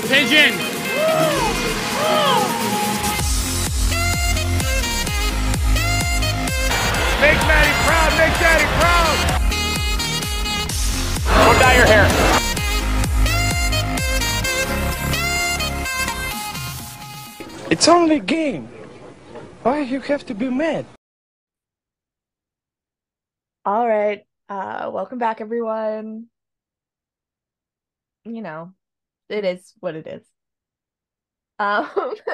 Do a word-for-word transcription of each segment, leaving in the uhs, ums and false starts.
Pigeon. Make Maddie proud, make Daddy proud. Go dye your hair. It's only a game. Why you have to be mad? All right. Uh, welcome back, everyone. You know, it is what it is. Um,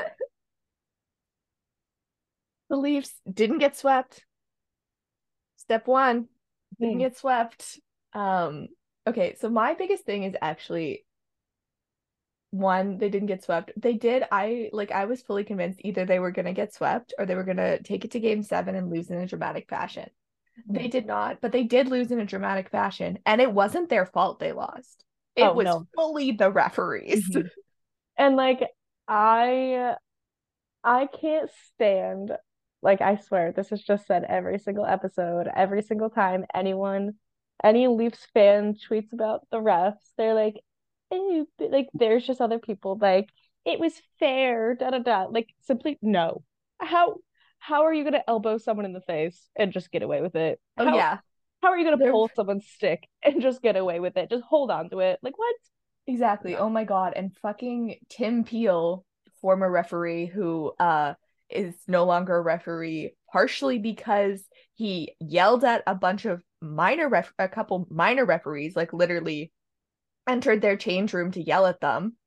the Leafs didn't get swept. Step one, didn't Hmm. get swept. Um, okay, so my biggest thing is actually one, they didn't get swept. They did. I like. I was fully convinced either they were gonna get swept or they were gonna take it to game seven and lose in a dramatic fashion. They did not, but they did lose in a dramatic fashion, and it wasn't their fault they lost. It Oh, was no. fully the referees. Mhm. And like I I can't stand, like, I swear this is just said every single episode, every single time anyone any Leafs fan tweets about the refs, they're like, "Ew," but, like there's just other people like it was fair, da da da. Like simply no. How how are you gonna elbow someone in the face and just get away with it? Oh How yeah, how are you gonna They're- pull someone's stick and just get away with it? Just hold on to it. Like what? exactly. No. Oh my God. And fucking Tim Peel, former referee who uh is no longer a referee, partially because he yelled at a bunch of minor ref a couple minor referees, like literally entered their change room to yell at them.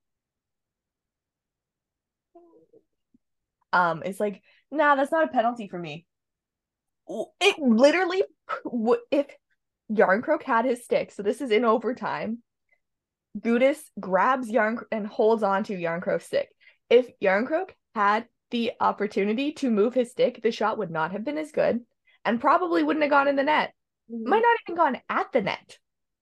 Um, it's like, nah, that's not a penalty for me. It literally, if Yarncroke had his stick, so this is in overtime, Gudas grabs Yarn and holds on to Yarncroke's stick. If Yarncroke had the opportunity to move his stick, the shot would not have been as good and probably wouldn't have gone in the net. Might not even gone at the net.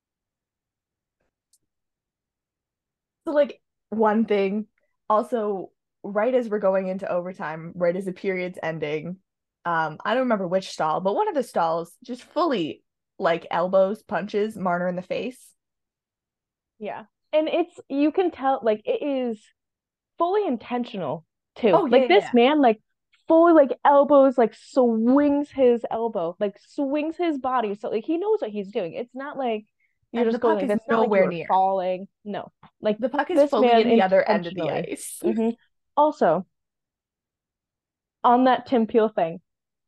So, like, one thing, also, right as we're going into overtime, right as the period's ending, um, I don't remember which stall, but one of the stalls just fully, like, elbows, punches Marner in the face. Yeah. And it's you can tell like it is fully intentional too. Oh, yeah, Like yeah, this yeah. man like fully like elbows like swings his elbow, like swings his body. So like he knows what he's doing. It's not like you're And just the going puck like is this. It's not like nowhere you're near. falling. No. Like The puck is this fully man in the other end of the intentionally. ice. Mhm. Also, on that Tim Peel thing,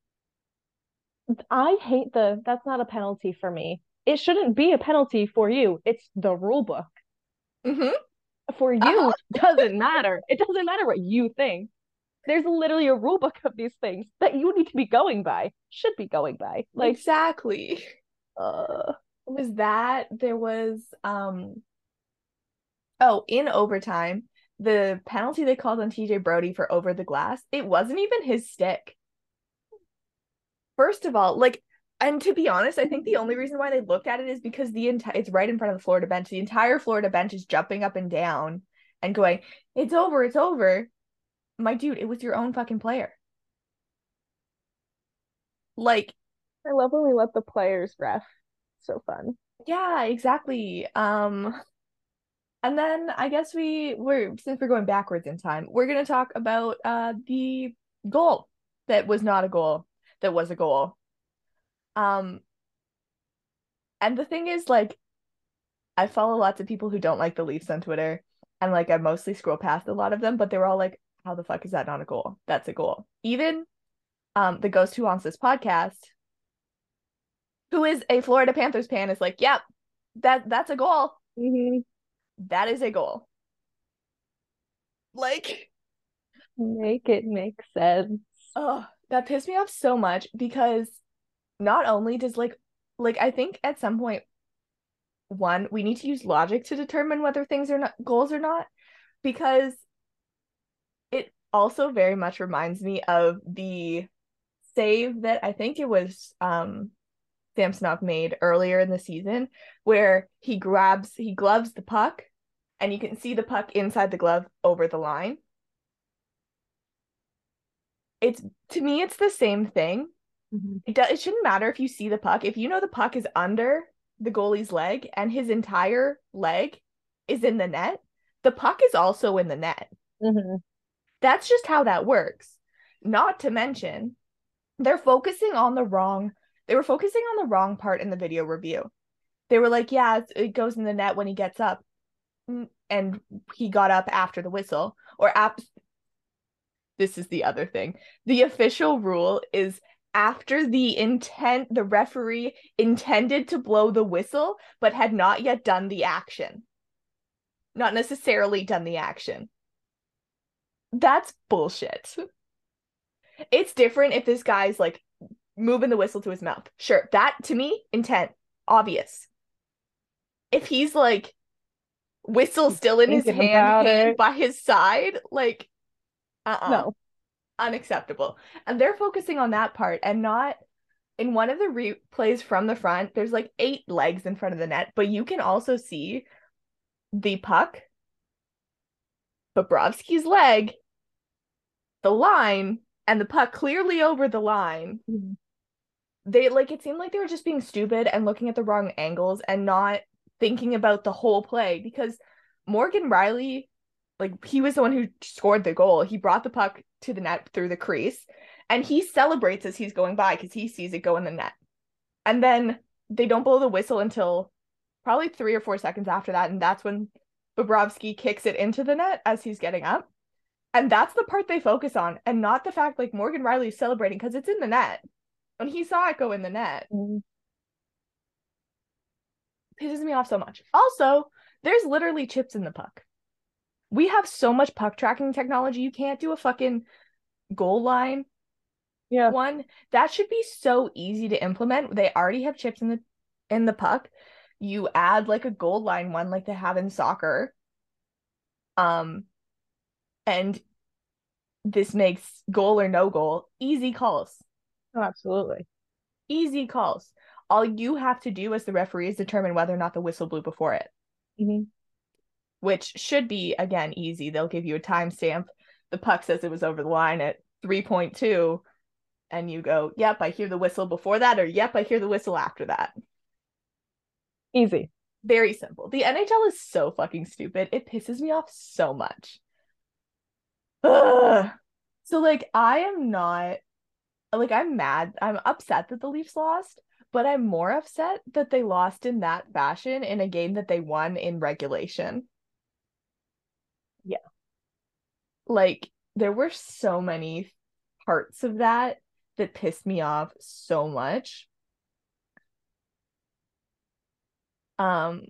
I hate the that's not a penalty for me. It shouldn't be a penalty for you. It's the rule book. hmm For you, Uh-huh. doesn't matter. It doesn't matter what you think. There's literally a rule book of these things that you need to be going by, should be going by. Like, Exactly. uh, It was that. There was, um, oh, in overtime, the penalty they called on T J Brody for over the glass, it wasn't even his stick. First of all, like, and to be honest, I think the only reason why they looked at it is because the entire it's right in front of the Florida bench. The entire Florida bench is jumping up and down and going, "It's over, it's over." My dude, it was your own fucking player. Like, I love when we let the players ref. So fun. yeah, exactly. Um, and then I guess we we're since we're going backwards in time, we're gonna talk about uh the goal that was not a goal, that was a goal. Um, and the thing is, like, I follow lots of people who don't like the Leafs on Twitter, and like I mostly scroll past a lot of them, but they were all like, "How the fuck is that not a goal? That's a goal." Even um the ghost who wants this podcast, who is a Florida Panthers fan, is like, "Yep, that that's a goal. Mm-hmm. That is a goal." Like, Make it make sense. oh, that pissed me off so much because not only does like like I think at some point, one, we need to use logic to determine whether things are not goals or not, because it also very much reminds me of the save that I think it was um Samsonov made earlier in the season, where he grabs he gloves the puck and you can see the puck inside the glove over the line. It's to me it's the same thing. Mm-hmm. It, do, it shouldn't matter if you see the puck. If you know the puck is under the goalie's leg and his entire leg is in the net, the puck is also in the net. Mm-hmm. That's just how that works. Not to mention, they're focusing on the wrong, they were focusing on the wrong part in the video review. They were like, yeah, it goes in the net when he gets up. And he got up after the whistle. Or ap- this is the other thing. The official rule is after the intent, the referee intended to blow the whistle, but had not yet done the action. Not necessarily done the action. That's bullshit. It's different if this guy's like moving the whistle to his mouth. Sure, that to me, intent, obvious. If he's like whistle still in his Thinking hand, about hand it. by his side, like, uh-uh. No. Unacceptable. And they're focusing on that part and not in one of the replays from the front, there's like eight legs in front of the net, but you can also see the puck, Bobrovsky's leg, the line, and the puck clearly over the line. Mm-hmm. They like it seemed like they were just being stupid and looking at the wrong angles and not thinking about the whole play, because Morgan Rielly, like, he was the one who scored the goal. He brought the puck to the net through the crease, and he celebrates as he's going by because he sees it go in the net. And then they don't blow the whistle until probably three or four seconds after that, and that's when Bobrovsky kicks it into the net as he's getting up. And that's the part they focus on, and not the fact, like, Morgan Rielly's celebrating because it's in the net. When he saw it go in the net. Mm-hmm. Pisses me off so much. Also, there's literally chips in the puck. We have so much puck tracking technology, you can't do a fucking goal line Yeah. one. That should be so easy to implement. They already have chips in the in the puck. You add like a goal line one like they have in soccer. Um and this makes goal or no goal easy calls. Oh, absolutely. Easy calls. All you have to do as the referee is determine whether or not the whistle blew before it. Mm-hmm. Which should be, again, easy. They'll give you a timestamp. The puck says it was over the line at three point two, and you go, yep, I hear the whistle before that, or yep, I hear the whistle after that. Easy. Very simple. The N H L is so fucking stupid. It pisses me off so much. Ugh. So, like, I am not, like, I'm mad. I'm upset that the Leafs lost, but I'm more upset that they lost in that fashion in a game that they won in regulation. Yeah. Like, there were so many parts of that that pissed me off so much. Um,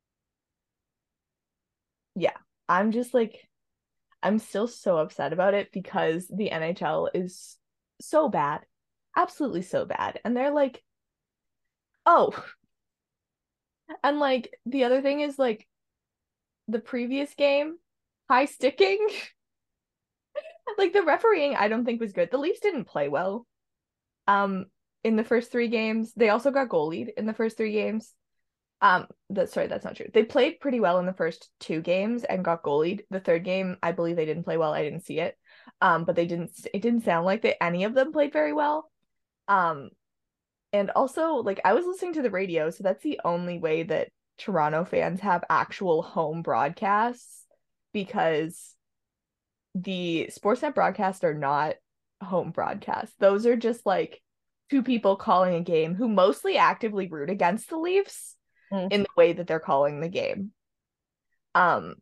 yeah, I'm just like, I'm still so upset about it because the N H L is so bad. Absolutely so bad. And they're like, oh. And like, the other thing is like, the previous game, high sticking. Like, the refereeing, I don't think was good. The Leafs didn't play well. Um, in the first three games, they also got goalied in the first three games. Um, that's sorry, that's not true. They played pretty well in the first two games and got goalied. The third game, I believe they didn't play well. I didn't see it. Um, but they didn't. It didn't sound like that any of them played very well. Um, and also, like, I was listening to the radio, so that's the only way that Toronto fans have actual home broadcasts, because the Sportsnet broadcasts are not home broadcasts. Those are just like two people calling a game who mostly actively root against the Leafs mm. in the way that they're calling the game. Um,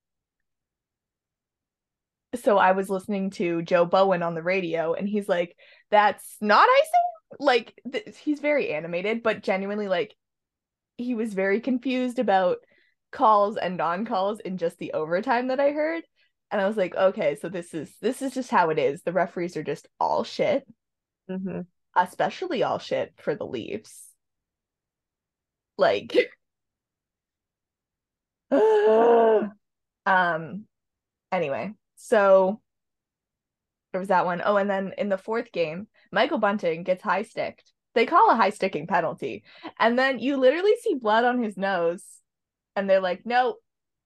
so I was listening to Joe Bowen on the radio, and he's like, that's not icing. Like, th- he's very animated, but genuinely, like, he was very confused about calls and non-calls in just the overtime that I heard. And I was like, okay, so this is this is just how it is. The referees are just all shit. Mm-hmm. Especially all shit for the Leafs. Like, um, anyway, so there was that one. Oh, and then in the fourth game, Michael Bunting gets high sticked. They call a high sticking penalty. And then you literally see blood on his nose. And they're like, no.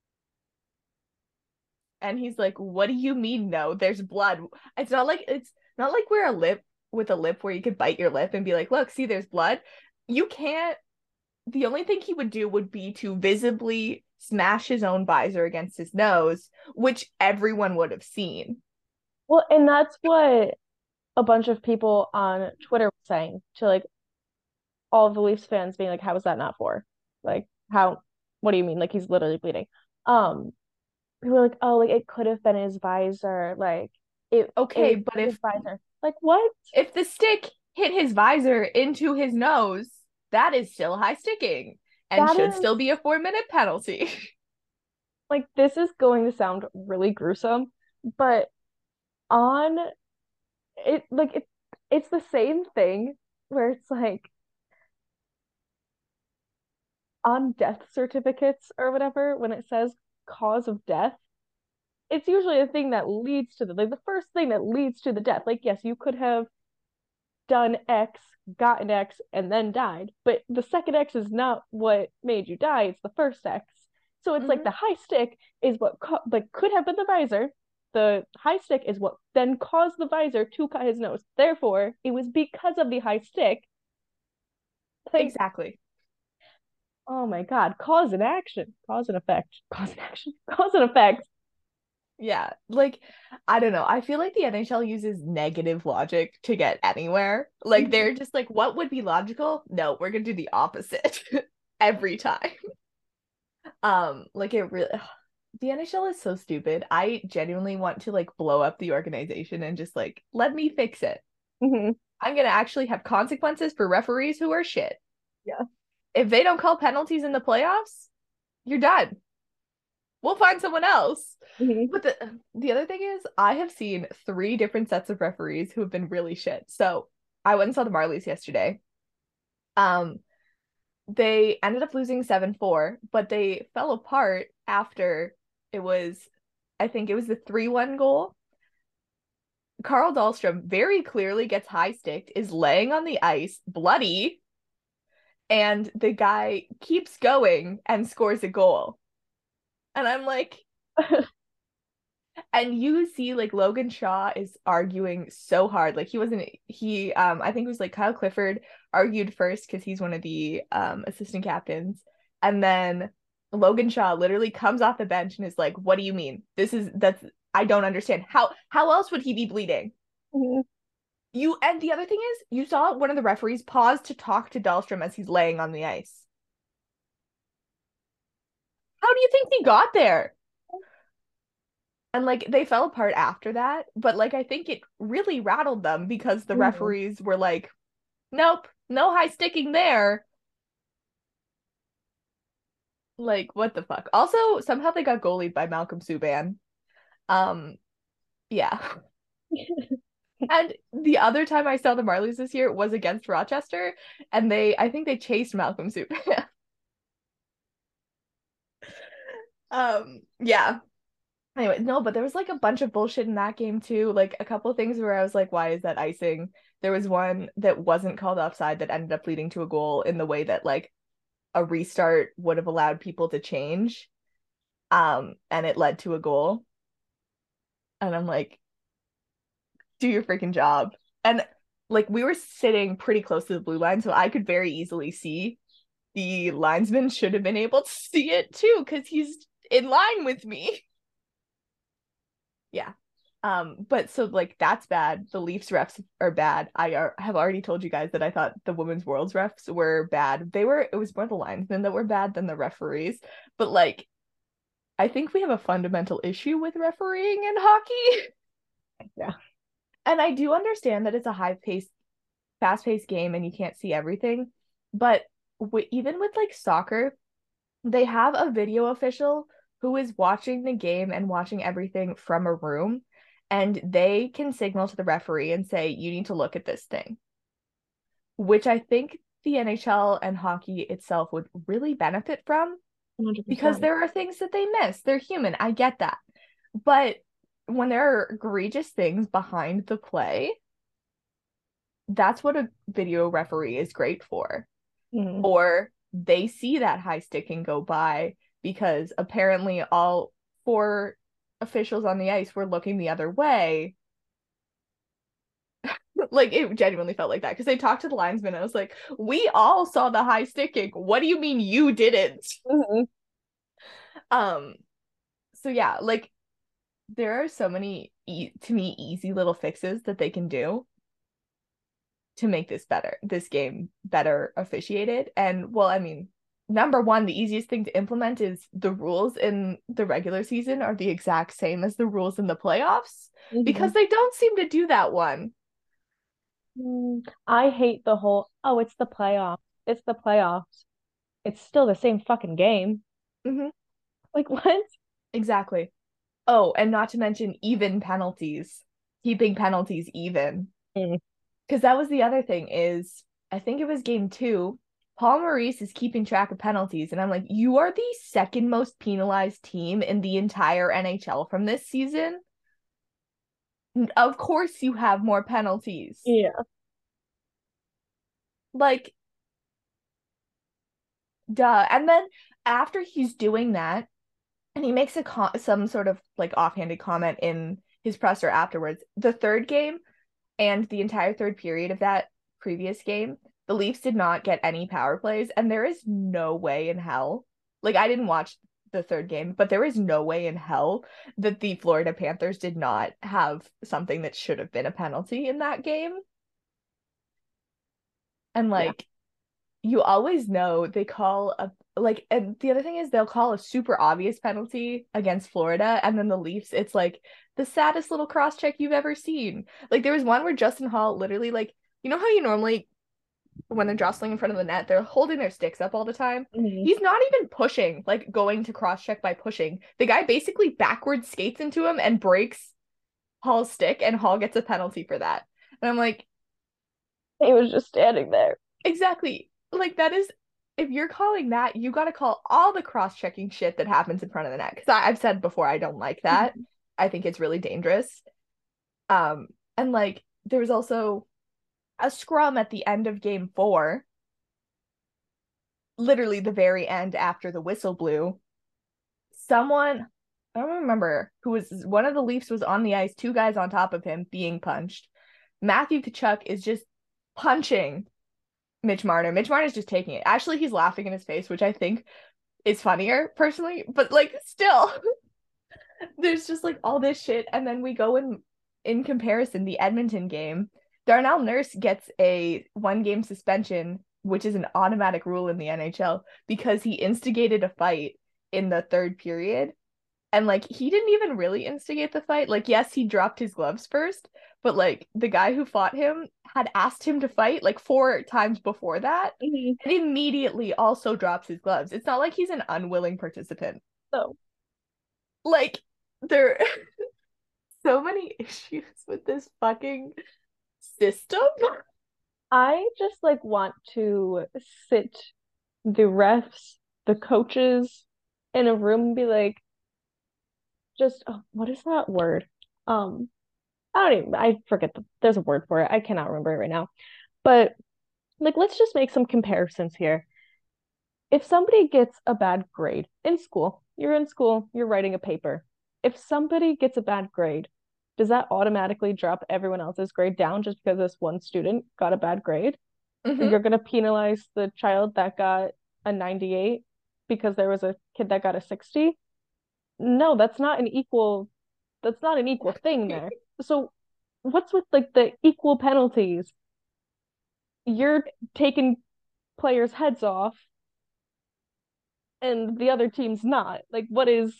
And he's like, what do you mean, no? There's blood. It's not like it's not like we're a lip with a lip where you could bite your lip and be like, look, see, there's blood. You can't the only thing he would do would be to visibly smash his own visor against his nose, which everyone would have seen. Well, and that's what a bunch of people on Twitter were saying to like all of the Leafs fans being like, how is that not for? Like, how, what do you mean? Like, he's literally bleeding. Um, People were like, oh, like it could have been his visor. Like, it, Okay, it but his if visor. Like, what? if the stick hit his visor into his nose, that is still high sticking and That should is still be a four minute penalty. like, this is going to sound really gruesome, but on it, like, it, it's the same thing where it's like on death certificates or whatever, when it says cause of death, it's usually a thing that leads to the like the first thing that leads to the death. Like, yes, you could have done X, gotten X, and then died, but the second X is not what made you die, it's the first X. So it's mm-hmm. like the high stick is what co- like could have been the visor. The high stick is what then caused the visor to cut his nose. Therefore, it was because of the high stick. Like, exactly. Oh my God. Cause and action. Cause and effect. Cause and action. Cause and effect. Yeah. Like, I don't know. I feel like the N H L uses negative logic to get anywhere. Like, they're just like, what would be logical? No, we're going to do the opposite every time. Um, like, it really, ugh, the N H L is so stupid. I genuinely want to, like, blow up the organization and just, like, let me fix it. Mm-hmm. I'm going to actually have consequences for referees who are shit. Yeah. If they don't call penalties in the playoffs, you're done. We'll find someone else. Mm-hmm. But the the other thing is, I have seen three different sets of referees who have been really shit. So I went and saw the Marlies yesterday. Um, they ended up losing seven four, but they fell apart after it was, I think it was the three one goal. Carl Dahlstrom very clearly gets high sticked, is laying on the ice, bloody, and the guy keeps going and scores a goal. And I'm like, and you see like Logan Shaw is arguing so hard. Like he wasn't, he, um, I think it was like Kyle Clifford argued first because he's one of the um assistant captains. And then Logan Shaw literally comes off the bench and is like, what do you mean? This is, that's, I don't understand. How, how else would he be bleeding? Mm-hmm. You, and the other thing is, you saw one of the referees pause to talk to Dahlstrom as he's laying on the ice. How do you think he got there? And like they fell apart after that, but like I think it really rattled them because the mm-hmm. referees were like, nope, no high sticking there. Like, what the fuck? Also, somehow they got goalied by Malcolm Subban. Um, yeah. And the other time I saw the Marlies this year was against Rochester, and they, I think they chased Malcolm Subban. um, yeah. Anyway, no, but there was like a bunch of bullshit in that game too. Like a couple of things where I was like, why is that icing? There was one that wasn't called offside that ended up leading to a goal in the way that like a restart would have allowed people to change. Um, and it led to a goal. And I'm like, do your freaking job. And like we were sitting pretty close to the blue line, so I could very easily see the linesman should have been able to see it too, because he's in line with me. Yeah. Um, but so like that's bad. The Leafs refs are bad. I are, have already told you guys that I thought the Women's Worlds refs were bad. They were, it was more the linesmen that were bad than the referees. But like, I think we have a fundamental issue with refereeing in hockey. Yeah. And I do understand that it's a high-paced, fast-paced game and you can't see everything. But w- even with like soccer, they have a video official who is watching the game and watching everything from a room, and they can signal to the referee and say, you need to look at this thing, which I think the N H L and hockey itself would really benefit from. one hundred percent. Because there are things that they miss. They're human. I get that. But when there are egregious things behind the play, that's what a video referee is great for. Mm-hmm. Or they see that high stick and go by because apparently all four officials on the ice were looking the other way. Like it genuinely felt like that because they talked to the linesman and I was like, we all saw the high sticking. What do you mean you didn't? Mhm. Um, so yeah, like there are so many e to me easy little fixes that they can do to make this better, this game better officiated. And well, I mean, number one, the easiest thing to implement is the rules in the regular season are the exact same as the rules in the playoffs because Mhm. they don't seem to do that one. Mm, I hate the whole, oh, it's the playoffs. It's the playoffs. It's still the same fucking game. Hmm. Like, what? Exactly. Oh, and not to mention even penalties, keeping penalties even. Mm. Because that was the other thing is I think it was game two. Paul Maurice is keeping track of penalties, and I'm like, you are the second most penalized team in the entire N H L from this season. Of course you have more penalties. Yeah. Like, duh. And then after he's doing that, and he makes a con- some sort of like offhanded comment in his presser afterwards. The third game and the entire third period of that previous game, the Leafs did not get any power plays, and there is no way in hell. Like I didn't watch the third game, but there is no way in hell that the Florida Panthers did not have something that should have been a penalty in that game. And Yeah. like you always know they call a like and the other thing is they'll call a super obvious penalty against Florida and then the Leafs it's like the saddest little cross check you've ever seen. Like there was one where Justin Hall literally like you know how you normally when they're jostling in front of the net they're holding their sticks up all the time. Mhm. He's not even pushing like going to cross check by pushing. The guy basically backwards skates into him and breaks Hall's stick and Hall gets a penalty for that. And I'm like He was just standing there. exactly. Like that is if you're calling that, you got to call all the cross-checking shit that happens in front of the net. Because I've said before, I don't like that. Mhm. I think it's really dangerous. Um, and like there was also a scrum at the end of game four, literally the very end after the whistle blew. Someone, I don't remember who was one of the Leafs was on the ice, two guys on top of him being punched. Matthew Tkachuk is just punching Mitch Marner. Mitch Marner's just taking it. Actually, he's laughing in his face, which I think is funnier personally, but like still, there's just like all this shit. And then we go in in comparison, the Edmonton game, Darnell Nurse gets a one game suspension, which is an automatic rule in the N H L, because he instigated a fight in the third period. And like he didn't even really instigate the fight. Like, yes, he dropped his gloves first, but like the guy who fought him had asked him to fight like four times before that Mhm. and immediately also drops his gloves. It's not like he's an unwilling participant. So Like, there are so many issues with this fucking system. I just like want to sit the refs, the coaches in a room and be like, just oh, what is that word? Um, I don't even I forget the there's a word for it. I cannot remember it right now. But like let's just make some comparisons here. If somebody gets a bad grade in school, you're in school, you're writing a paper. If somebody gets a bad grade, does that automatically drop everyone else's grade down just because this one student got a bad grade? Mm-hmm. You're going to penalize the child that got a ninety-eight because there was a kid that got a sixty? No, that's not an equal that's not an equal thing there. So what's with like the equal penalties? You're taking players' heads off and the other team's not. Like what is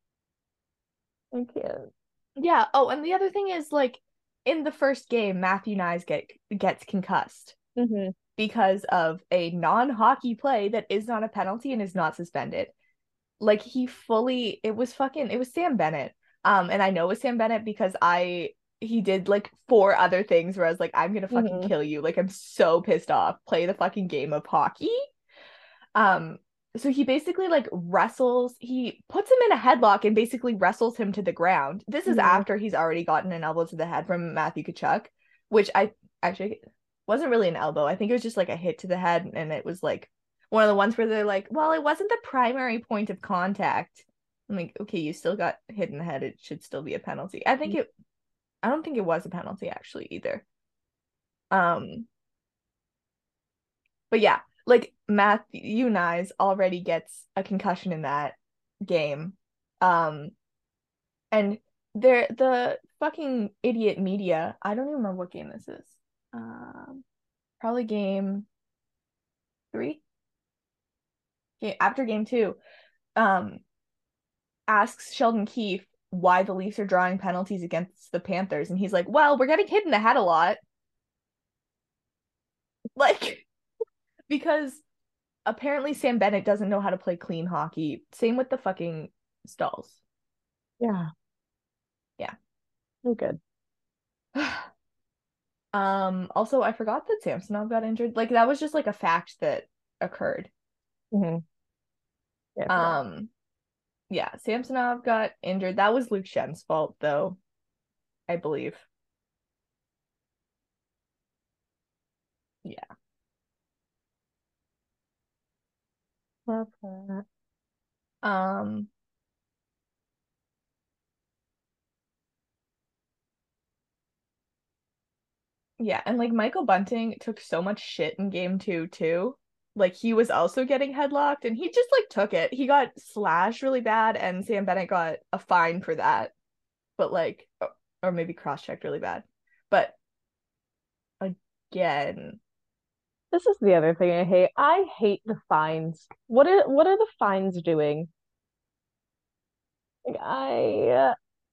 I can't. Yeah. Oh, and the other thing is like in the first game, Matthew Nyes get gets concussed Mm-hmm. because of a non-hockey play that is not a penalty and is not suspended. Like he fully it was fucking it was Sam Bennett. Um, and I know it was Sam Bennett because I he did like four other things where I was like, I'm gonna fucking Mm-hmm. kill you. Like I'm so pissed off. Play the fucking game of hockey. Um, so he basically like wrestles, he puts him in a headlock and basically wrestles him to the ground. This is Mm-hmm. after he's already gotten an elbow to the head from Matthew Tkachuk, which I actually wasn't really an elbow. I think it was just like a hit to the head, and it was like one of the ones where they're like, well, it wasn't the primary point of contact. I'm like, okay, you still got hit in the head. It should still be a penalty. I think it, I don't think it was a penalty actually either. Um, but yeah, like Matthew Nyes already gets a concussion in that game. Um, and they're the fucking idiot media. I don't even remember what game this is. Um, probably game three. Game after game two. Um, asks Sheldon Keefe why the Leafs are drawing penalties against the Panthers, and he's like, "Well, we're getting hit in the head a lot." Like, because apparently Sam Bennett doesn't know how to play clean hockey. Same with the fucking Stalls. Yeah. Yeah. Oh, good. Um, also I forgot that Samsonov got injured. Like that was just like a fact that occurred. Mm-hmm. Yeah, I forgot. Um, yeah, Samsonov got injured. That was Luke Schen's fault though, I believe. Yeah. Love that. Um, yeah, and like Michael Bunting took so much shit in game two too. Like he was also getting headlocked and he just like took it. He got slashed really bad and Sam Bennett got a fine for that. But like or, or maybe cross-checked really bad. But again, This is the other thing I hate. I hate the fines. What are what are the fines doing? Like I uh,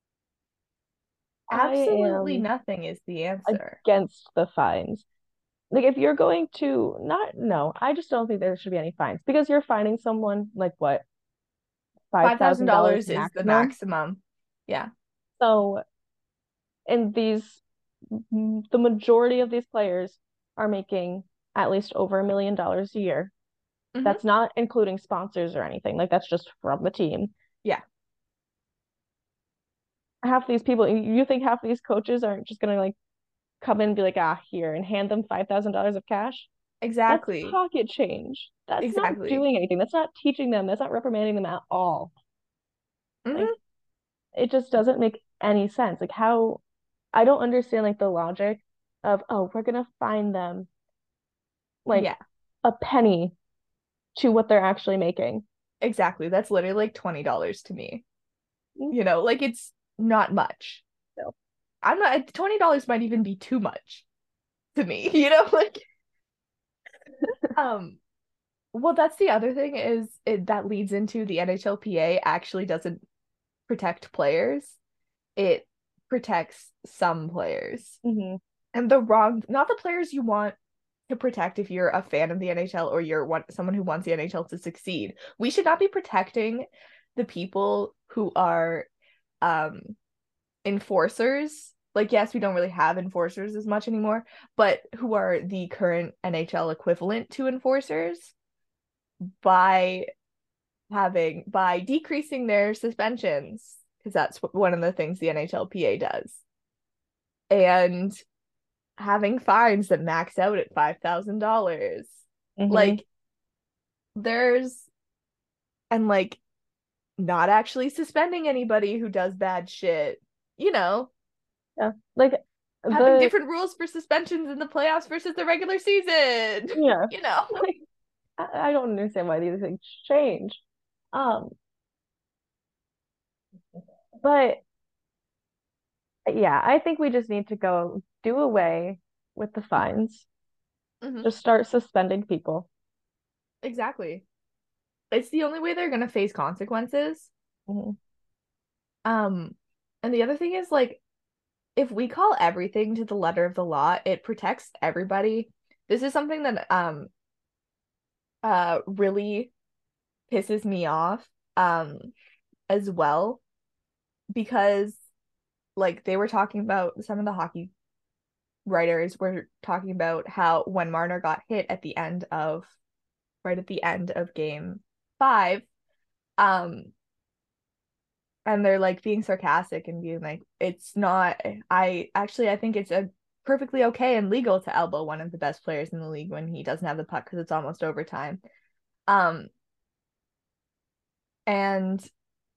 I absolutely am nothing is the answer. against the fines. Like if you're going to not no, I just don't think there should be any fines because you're fining someone like what, five Five thousand thousand dollars dollars is the maximum. maximum. Yeah. So and these the majority of these players are making at least over a million dollars a year. Hmm. That's not including sponsors or anything. Like that's just from the team. Yeah. Half these people, you think half these coaches aren't just gonna like come in and be like, ah, here and hand them five thousand dollars of cash? That's Exactly. pocket change. That's not Exactly. doing anything. That's not teaching them. That's not reprimanding them at all. Like Hmm. it just doesn't make any sense. Like how I don't understand like the logic of, oh, we're gonna fine them like Yeah. a penny to what they're actually making. Exactly. That's literally like twenty dollars to me. Mm, You know, like it's not much. no. I'm not twenty dollars might even be too much to me, you know, like um well that's the other thing is it, that leads into the N H L P A actually doesn't protect players. It protects some players. Hmm. And the wrong not the players you want to protect if you're a fan of the N H L or you're one someone who wants the N H L to succeed. We should not be protecting the people who are um enforcers. Like yes, we don't really have enforcers as much anymore, but who are the current N H L equivalent to enforcers by having by decreasing their suspensions because that's one of the things the N H L P A does. And having fines that max out at five thousand dollars. Hmm. Like there's and like not actually suspending anybody who does bad shit. You know, Yeah. Like having the different rules for suspensions in the playoffs versus the regular season. yeah. You know. Like I, I don't understand why these things change. Um, but yeah, I think we just need to go do away with the fines. Mhm. Just start suspending people. Exactly. It's the only way they're gonna face consequences. Hmm. Um, and the other thing is like if we call everything to the letter of the law, it protects everybody. This is something that um uh really pisses me off um as well because like they were talking about some of the hockey writers were talking about how when Marner got hit at the end of right at the end of game five um and they're like being sarcastic and being like it's not I actually I think it's a perfectly okay and legal to elbow one of the best players in the league when he doesn't have the puck because it's almost overtime um and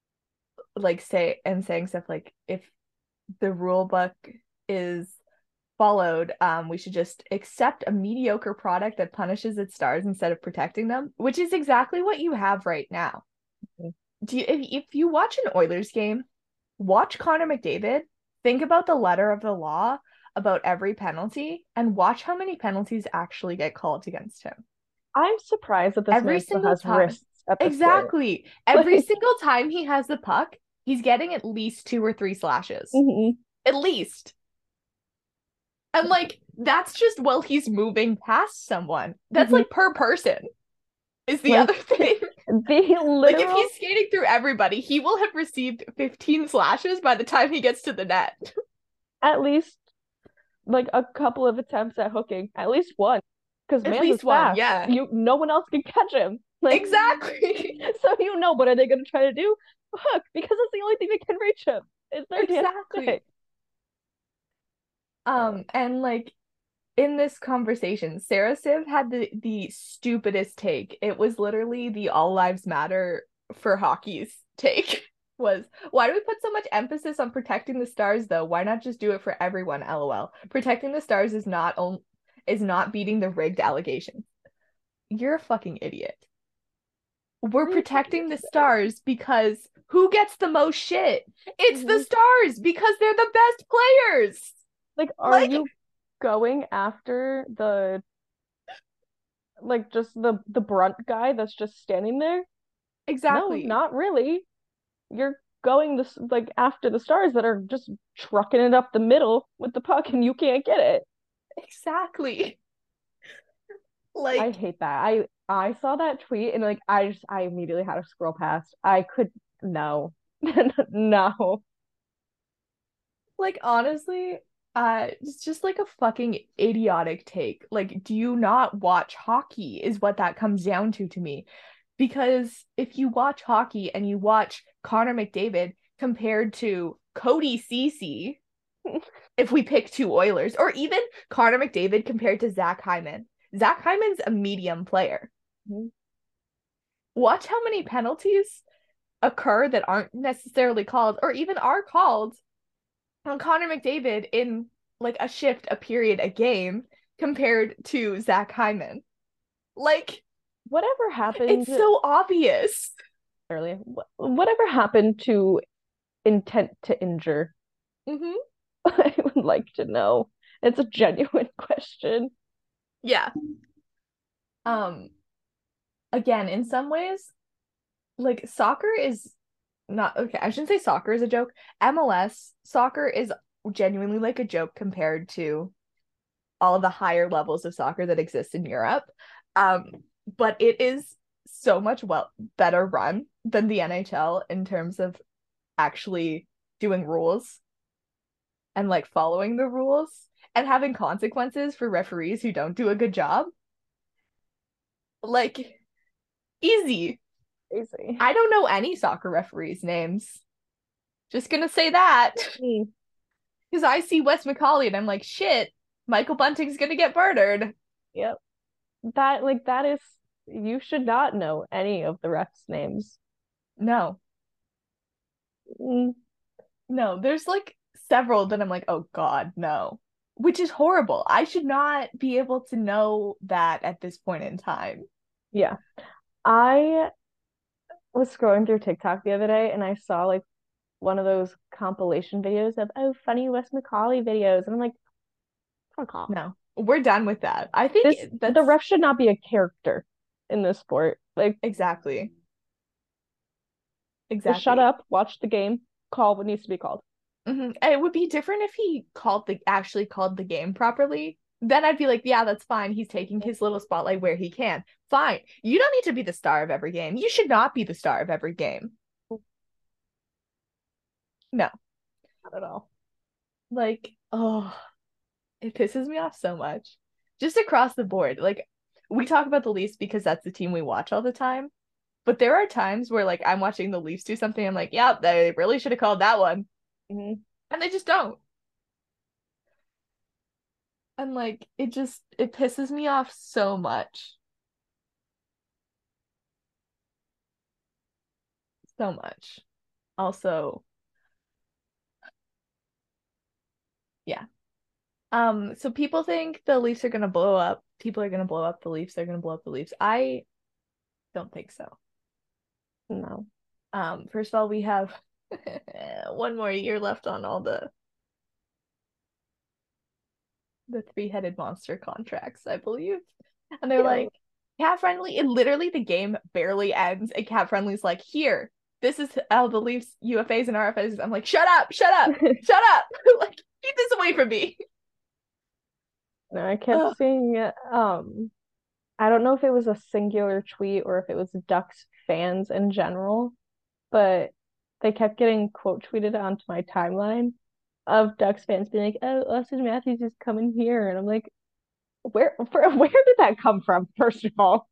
like say and saying stuff like if the rule book is followed, um, we should just accept a mediocre product that punishes its stars instead of protecting them, which is exactly what you have right now. Mhm. Do you, if, if you watch an Oilers game, watch Connor McDavid, think about the letter of the law about every penalty, and watch how many penalties actually get called against him. I'm surprised that this Every man still single has time. wrists at this point. Exactly. Every Like- single time he has the puck, he's getting at least two or three slashes. Mhm. At least. And like, that's just while he's moving past someone. That's Mhm. like per person, is the Like, other thing. The Like, if literal he's skating through everybody, he will have received fifteen slashes by the time he gets to the net. at least like a couple of attempts at hooking, at least one, because At Mans least is one, fast. yeah. You, no one else can catch him. Like, Exactly. so you know, what are they going to try to do? Hook, because it's the only thing that can reach him. It's their damn Exactly. stick. Um, and like in this conversation, Sarah Civ had the the stupidest take. It was literally the all lives matter for hockey's take. Was, why do we put so much emphasis on protecting the stars though? Why not just do it for everyone? LOL. Protecting the stars is not on is not beating the rigged allegations. You're a fucking idiot. We're What are you protecting trying the to say? stars because who gets the most shit? It's the Mhm. stars because they're the best players. Like, are Like- you going after the like just the the brunt guy that's just standing there? Exactly. No, not really. You're going this like after the stars that are just trucking it up the middle with the puck and you can't get it. Exactly. I Like, hate that. I I saw that tweet and like I just I immediately had to scroll past. I could no. No. like honestly, uh, it's just like a fucking idiotic take. Like, do you not watch hockey is what that comes down to to me. Because if you watch hockey and you watch Connor McDavid compared to Cody Ceci, if we pick two Oilers, or even Connor McDavid compared to Zach Hyman, Zach Hyman's a medium player. Mhm. Watch how many penalties occur that aren't necessarily called, or even are called on Connor McDavid in like a shift, a period, a game compared to Zach Hyman. Like, Whatever happened it's so obvious. earlier, wh- whatever happened to intent to injure? Mm-hmm. I would like to know. It's a genuine question. Yeah. Um, again, in some ways, like soccer is not okay. I shouldn't say soccer is a joke. M L S soccer is genuinely like a joke compared to all of the higher levels of soccer that exist in Europe. Um, but it is so much well better run than the N H L in terms of actually doing rules and like following the rules and having consequences for referees who don't do a good job. Like, easy. Crazy. I don't know any soccer referees' names. Just gonna say that. Mm. Because I see Wes McCauley and I'm like, shit, Michael Bunting's gonna get murdered. Yep. That like that is you should not know any of the refs' names. No, Mm. no, there's like several that I'm like, oh God, no. Which is horrible. I should not be able to know that at this point in time. Yeah. I was scrolling through TikTok the other day and I saw like one of those compilation videos of oh funny Wes McCauley videos and I'm like, fuck off. No, we're done with that. I think This that's the ref should not be a character in this sport. Like exactly. just Exactly. shut up, watch the game, call what needs to be called. Mhm. It would be different if he called the actually called the game properly. Then I'd be like, yeah, that's fine. He's taking his little spotlight where he can. Fine. You don't need to be the star of every game. You should not be the star of every game. No. Not at all. Like, oh, it pisses me off so much. Just across the board. Like, we talk about the Leafs because that's the team we watch all the time. But there are times where like I'm watching the Leafs do something, I'm like, yeah, they really should have called that one. Mhm. And they just don't. And like it just it pisses me off so much. So much. Also, yeah. Um, so people think the Leafs are gonna blow up. People are gonna blow up the Leafs. They're gonna blow up the Leafs. I don't think so. No. Um, first of all, we have one more year left on all the the three-headed monster contracts, I believe. And they're Yeah. like, Cat Friendly, and literally the game barely ends, and Cat Friendly's like, here, this is how the Leafs U F As and R F As. I'm like, shut up, shut up, shut up. Like, keep this away from me. No, I kept Ugh. seeing um I don't know if it was a singular tweet or if it was Ducks fans in general, but they kept getting quote tweeted onto my timeline of Ducks fans being like, "Oh, Austin Matthews is coming here," and I'm like, "Where, where, where did that come from?" First of all,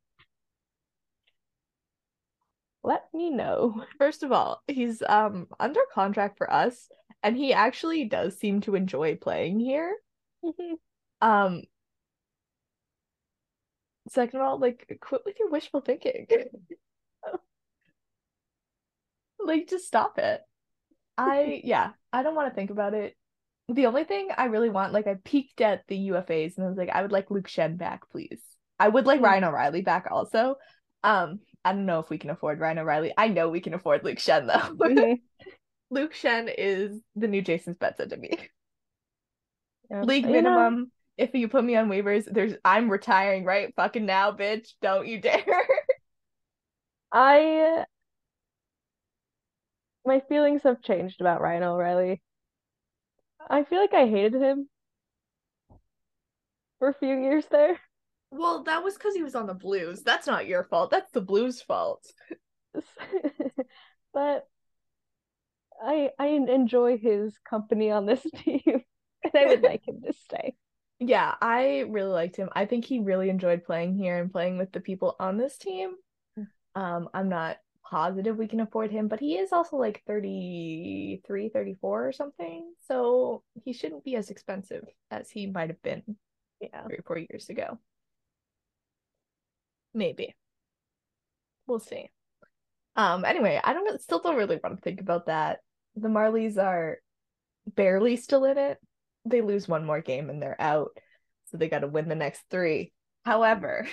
let me know. First of all, he's um under contract for us, and he actually does seem to enjoy playing here. Um, second of all, like, quit with your wishful thinking. Like, just stop it. I, yeah, I don't want to think about it. The only thing I really want, like, I peeked at the U F As and I was like, I would like Luke Shen back, please. I would like Ryan O'Reilly back also. Um, I don't know if we can afford Ryan O'Reilly. I know we can afford Luke Shen though. Mhm. Luke Shen is the new Jason Spezza to me. Yeah. League You know, minimum. If you put me on waivers, there's I'm retiring right fucking now, bitch. Don't you dare. I my feelings have changed about Ryan O'Reilly. I feel like I hated him for a few years there. Well, that was because he was on the Blues. That's not your fault. That's the Blues' fault. But I I enjoy his company on this team, and I would like him to stay. Yeah, I really liked him. I think he really enjoyed playing here and playing with the people on this team. Um, I'm not positive we can afford him, but he is also like thirty-three, thirty-four or something. So he shouldn't be as expensive as he might have been Yeah. three or four years ago. Maybe. We'll see. Um, anyway, I don't still don't really want to think about that. The Marlies are barely still in it. They lose one more game and they're out. So they got to win the next three. However,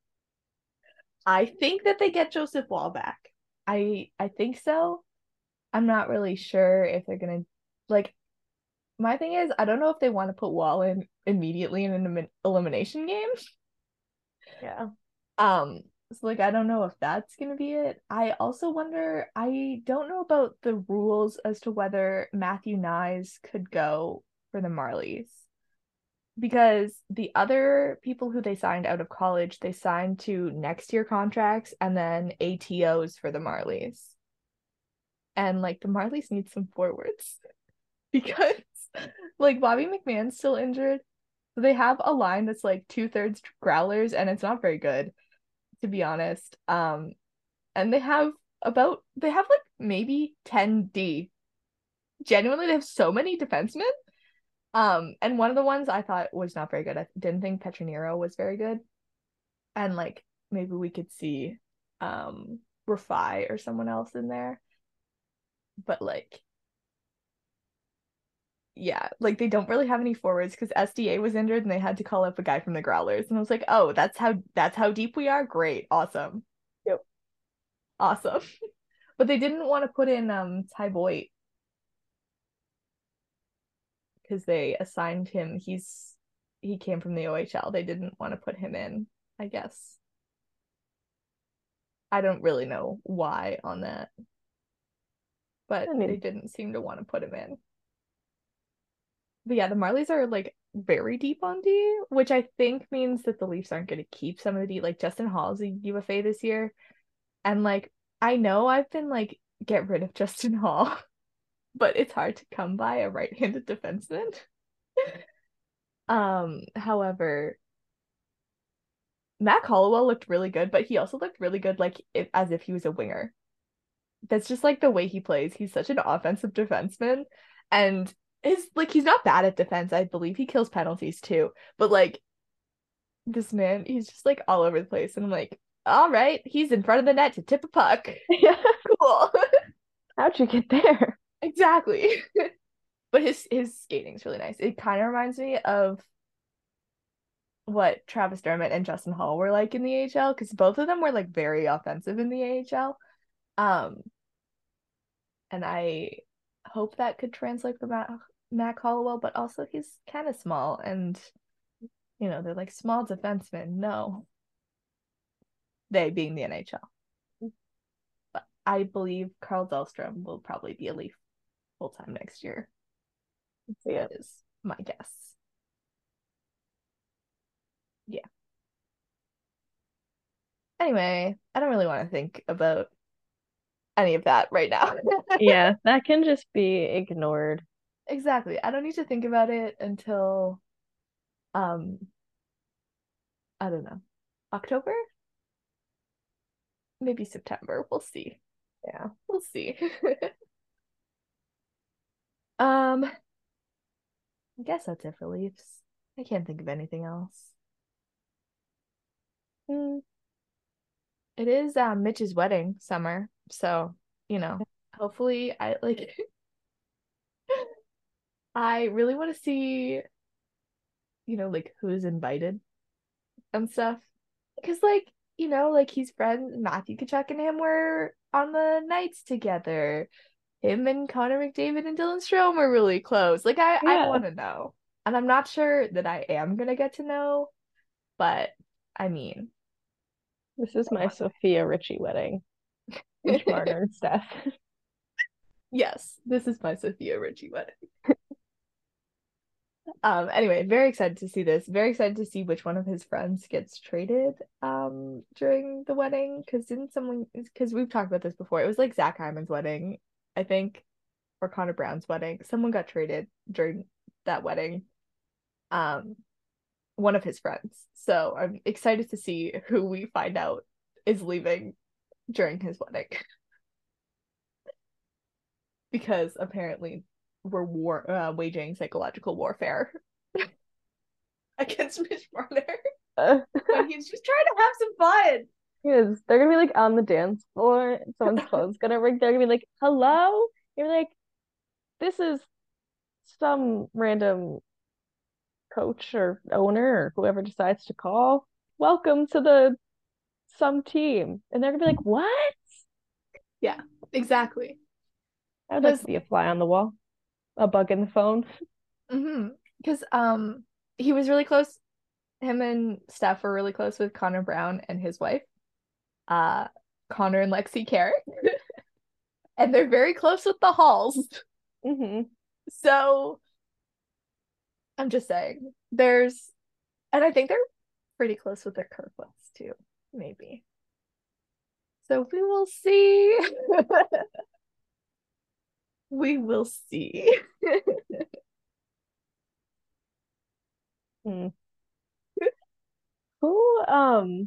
I think that they get Joseph Wall back. I I think so. I'm not really sure if they're gonna like. My thing is, I don't know if they want to put Wall in immediately in an elimination game. Yeah. Um, so like I don't know if that's gonna be it. I also wonder, I don't know about the rules as to whether Matthew Knies could go for the Marlies. Because the other people who they signed out of college, they signed to next year contracts and then A T Os for the Marlies. And like the Marlies need some forwards because like Bobby McMahon's still injured. So they have a line that's like two-thirds growlers and it's not very good, to be honest. Um, and they have about they have like maybe ten D. Genuinely, they have so many defensemen. Um, and one of the ones I thought was not very good. I didn't think Petronero was very good. And like maybe we could see um Rafai or someone else in there. But like yeah, like they don't really have any forwards because S D A was injured and they had to call up a guy from the Growlers. And I was like, oh, that's how that's how deep we are? Great, awesome. Yep. Awesome. But they didn't want to put in um Ty Voigt because they assigned him. He's he came from the O H L. They didn't want to put him in, I guess. I don't really know why on that. But I mean, they didn't seem to want to put him in. But yeah, the Marlies are like very deep on D, which I think means that the Leafs aren't going to keep some of the D. Like Justin Hall's a U F A this year. And like, I know I've been like, get rid of Justin Hall, but it's hard to come by a right-handed defenseman. um, however, Mac Hollowell looked really good, but he also looked really good like if, as if he was a winger. That's just like the way he plays. He's such an offensive defenseman. And his like he's not bad at defense. I believe he kills penalties too. But like this man, he's just like all over the place. And I'm like, all right, he's in front of the net to tip a puck. yeah. Cool. How'd you get there? Exactly. But his his skating's really nice. It kind of reminds me of what Travis Dermott and Justin Hall were like in the A H L, because both of them were like very offensive in the A H L. Um, and I hope that could translate for Matt, Matt Hollowell, but also he's kind of small, and you know, they're like small defensemen. No. They being the N H L. But I believe Carl Dahlstrom will probably be a Leaf full time next year. Yeah. That is my guess. Yeah. Anyway, I don't really want to think about any of that right now. Yeah, that can just be ignored. Exactly. I don't need to think about it until um I don't know. October? Maybe September. We'll see. Yeah. We'll see. um I guess that's it for Leafs. I can't think of anything else. Mm. It is um Mitch's wedding summer, so you know, hopefully I like I really want to see, you know, like who's invited and stuff. Because like, you know, like he's friends, Matthew Tkachuk and him were on the nights together. Him and Connor McDavid and Dylan Strome are really close. Like I, I Yeah. want to know. And I'm not sure that I am gonna get to know, but I mean, This is my Sophia Richie wedding. Mitch Marner and Steph. yes, this is my Sophia Richie wedding. Um, anyway, very excited to see this. Very excited to see which one of his friends gets traded um during the wedding. Because didn't someone, because we've talked about this before. It was like Zach Hyman's wedding, I think, or Connor Brown's wedding. Someone got traded during that wedding. Um, one of his friends. So I'm excited to see who we find out is leaving during his wedding. Because apparently we're war uh, waging psychological warfare against Mitch Marner. Uh, But he's just trying to have some fun. Because they're gonna be like on the dance floor, someone's phone's gonna ring, they're gonna be like, hello? You're like, this is some random coach or owner or whoever decides to call. Welcome to the some team. And they're gonna be like, what? Yeah, exactly. I would like to be a fly on the wall, a bug in the phone. Mm-hmm. Because um he was really close. Him and Steph were really close with Connor Brown and his wife, uh, Connor and Lexi Carrick. And they're very close with the Halls. Mm-hmm. So I'm just saying, there's, and I think they're pretty close with the Kirkwoods too, maybe. So we will see. We will see. Hmm. Who um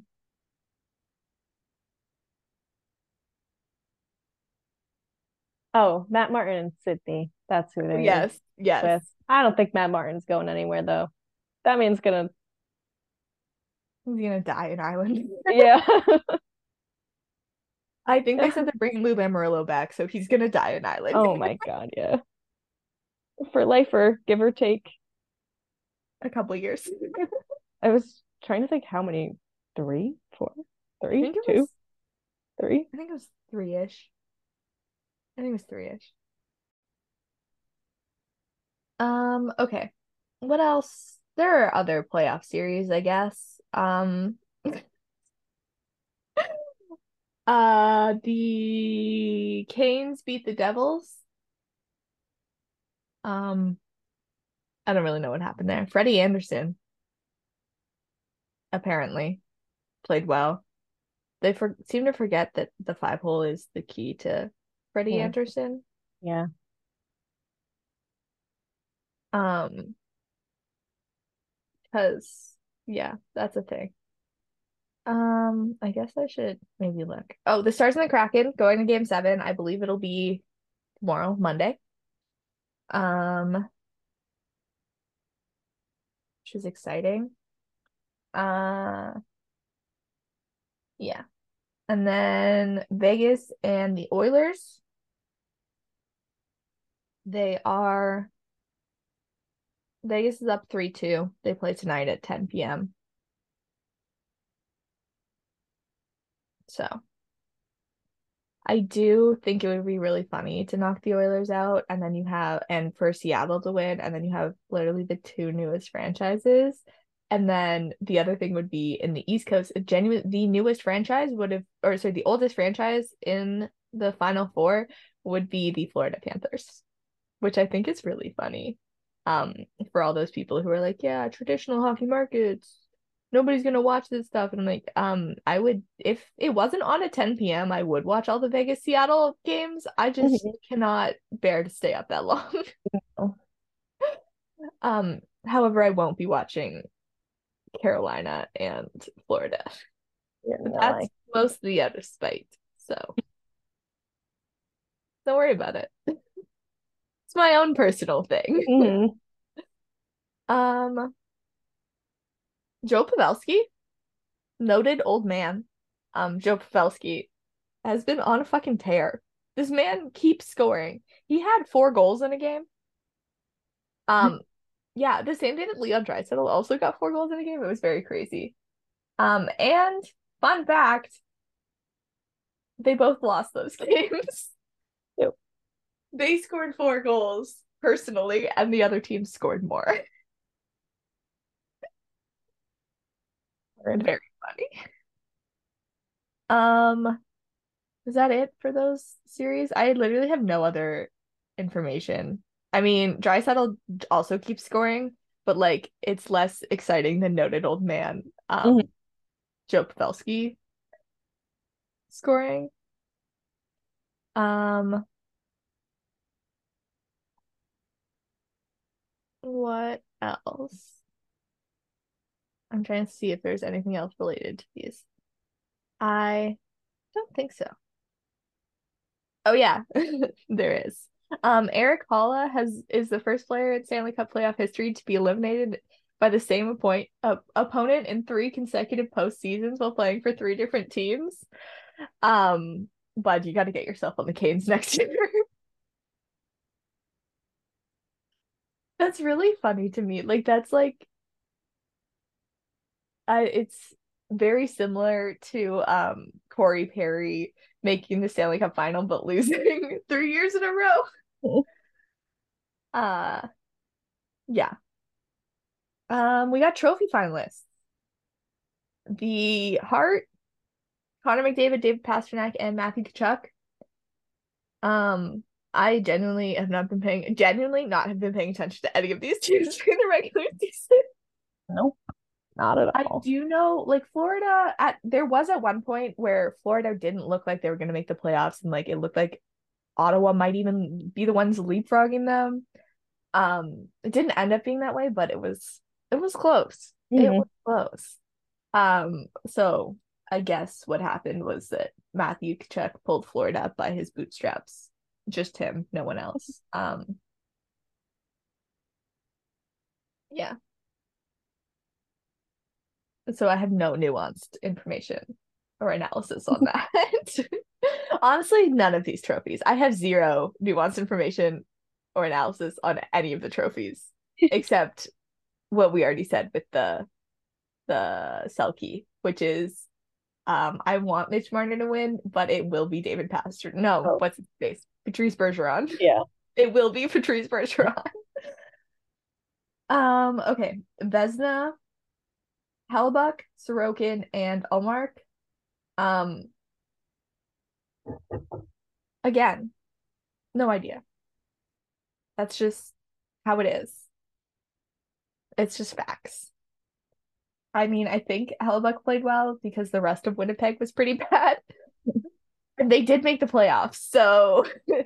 oh, Matt Martin and Sydney. That's who they're Yes, yes. with. I don't think Matt Martin's going anywhere though. That means gonna He's gonna die in Ireland. yeah. I think they said they're bringing Lou Lamoriello back, so he's gonna die in Ireland. Oh my God, yeah. For lifer, give or take. A couple years. I was trying to think how many. Three, four, I three, think it two, was three. I think it was three-ish. I think it was three-ish. Um, okay. What else? There are other playoff series, I guess. Um, uh, the Canes beat the Devils. Um, I don't really know what happened there. Freddie Anderson apparently played well. They for seem to forget that the five hole is the key to Freddie Yeah. Anderson. Yeah. Um, because yeah, that's a thing. Um, I guess I should maybe look. Oh, the Stars and the Kraken going to game seven. I believe it'll be tomorrow, Monday. Um, which is exciting. Uh, yeah. And then Vegas and the Oilers. They are Vegas is up three two. They play tonight at ten p.m. So I do think it would be really funny to knock the Oilers out, and then you have, and for Seattle to win, and then you have literally the two newest franchises. And then the other thing would be in the East Coast, a genuine, the newest franchise would have, or sorry, the oldest franchise in the Final Four would be the Florida Panthers, which I think is really funny. Um, for all those people who are like, yeah, traditional hockey markets, nobody's gonna watch this stuff. And I'm like, um, I would, if it wasn't on at ten p.m., I would watch all the Vegas Seattle games. I just Mhm. cannot bear to stay up that long. No. Um, however, I won't be watching Carolina and Florida. Yeah, But no, that's I mostly out of spite. So don't worry about it. It's my own personal thing. Mhm. Um, Joe Pavelski, noted old man. Um, Joe Pavelski has been on a fucking tear. This man keeps scoring. He had four goals in a game. Um, yeah, the same day that Leon Draisaitl also got four goals in a game. It was very crazy. Um, and fun fact, they both lost those games. Yep. They scored four goals personally, and the other team scored more. Weird. Very funny. Um, is that it for those series? I literally have no other information. I mean, Draisaitl also keeps scoring, but like it's less exciting than noted old man um Mhm. Joe Pavelski scoring. Um, what else? I'm trying to see if there's anything else related to these. I don't think so. Oh yeah, there is. Um, Eric Holla has is the first player in Stanley Cup playoff history to be eliminated by the same appoint uh, opponent in three consecutive postseasons while playing for three different teams. Um, but you got to get yourself on the Canes next year. That's really funny to me. Like that's like I it's very similar to um Corey Perry making the Stanley Cup final but losing three years in a row. Uh yeah. Um we got trophy finalists. The Hart, Connor McDavid, David Pastrnak, and Matthew Tkachuk. Um I genuinely have not been paying genuinely not have been paying attention to any of these teams during the regular season. Nope, not at I all. do know, like Florida, at there was at one point where Florida didn't look like they were going to make the playoffs, and like it looked like Ottawa might even be the ones leapfrogging them. Um, it didn't end up being that way, but it was it was close. It Mhm. was close. Um, so I guess what happened was that Matthew Tkachuk pulled Florida up by his bootstraps. Just him, no one else. Um, yeah. So I have no nuanced information or analysis on that. Honestly, none of these trophies. I have zero nuanced information or analysis on any of the trophies, except what we already said with the the Selke, which is um I want Mitch Marner to win, but it will be David Pastrnak. No, Oh, what's his face? Patrice Bergeron. yeah. It will be Patrice Bergeron. Um, okay. Vezina, Hellebuck, Sorokin, and Ullmark. Um, again, no idea. That's just how it is. It's just facts. I mean, I think Hellebuck played well because the rest of Winnipeg was pretty bad. And they did make the playoffs, so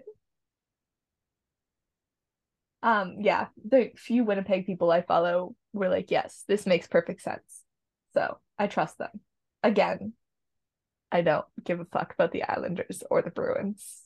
um yeah, the few Winnipeg people I follow were like, yes, this makes perfect sense. So I trust them. Again, I don't give a fuck about the Islanders or the Bruins.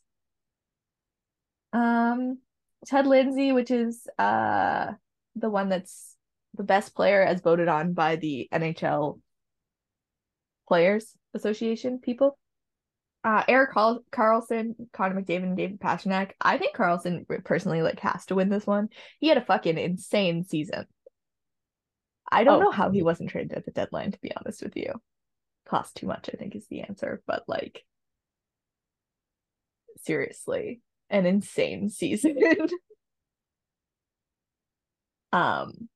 Um, Ted Lindsay, which is uh the one that's the best player as voted on by the N H L Players Association people. Uh, Eric Carl- Carlson, Connor McDavid, and David Pastrnak. I think Carlson personally like has to win this one. He had a fucking insane season. I don't Oh, know how he wasn't traded at the deadline, to be honest with you. Cost too much, I think, is the answer. But like, seriously, an insane season. um,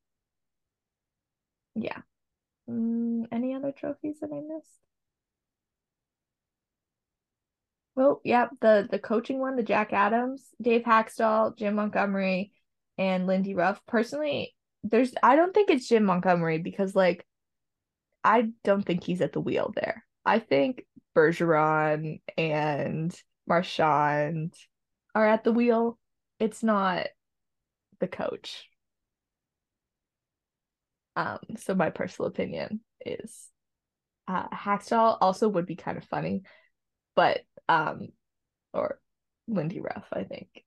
yeah. Mm, any other trophies that I missed? Well, yeah, the the coaching one, the Jack Adams, Dave Haxtell, Jim Montgomery, and Lindy Ruff. Personally, there's I don't think it's Jim Montgomery because like I don't think he's at the wheel there. I think Bergeron and Marchand are at the wheel. It's not the coach. Um, so my personal opinion is uh Haxtell also would be kind of funny, but um or Lindy Ruff, I think.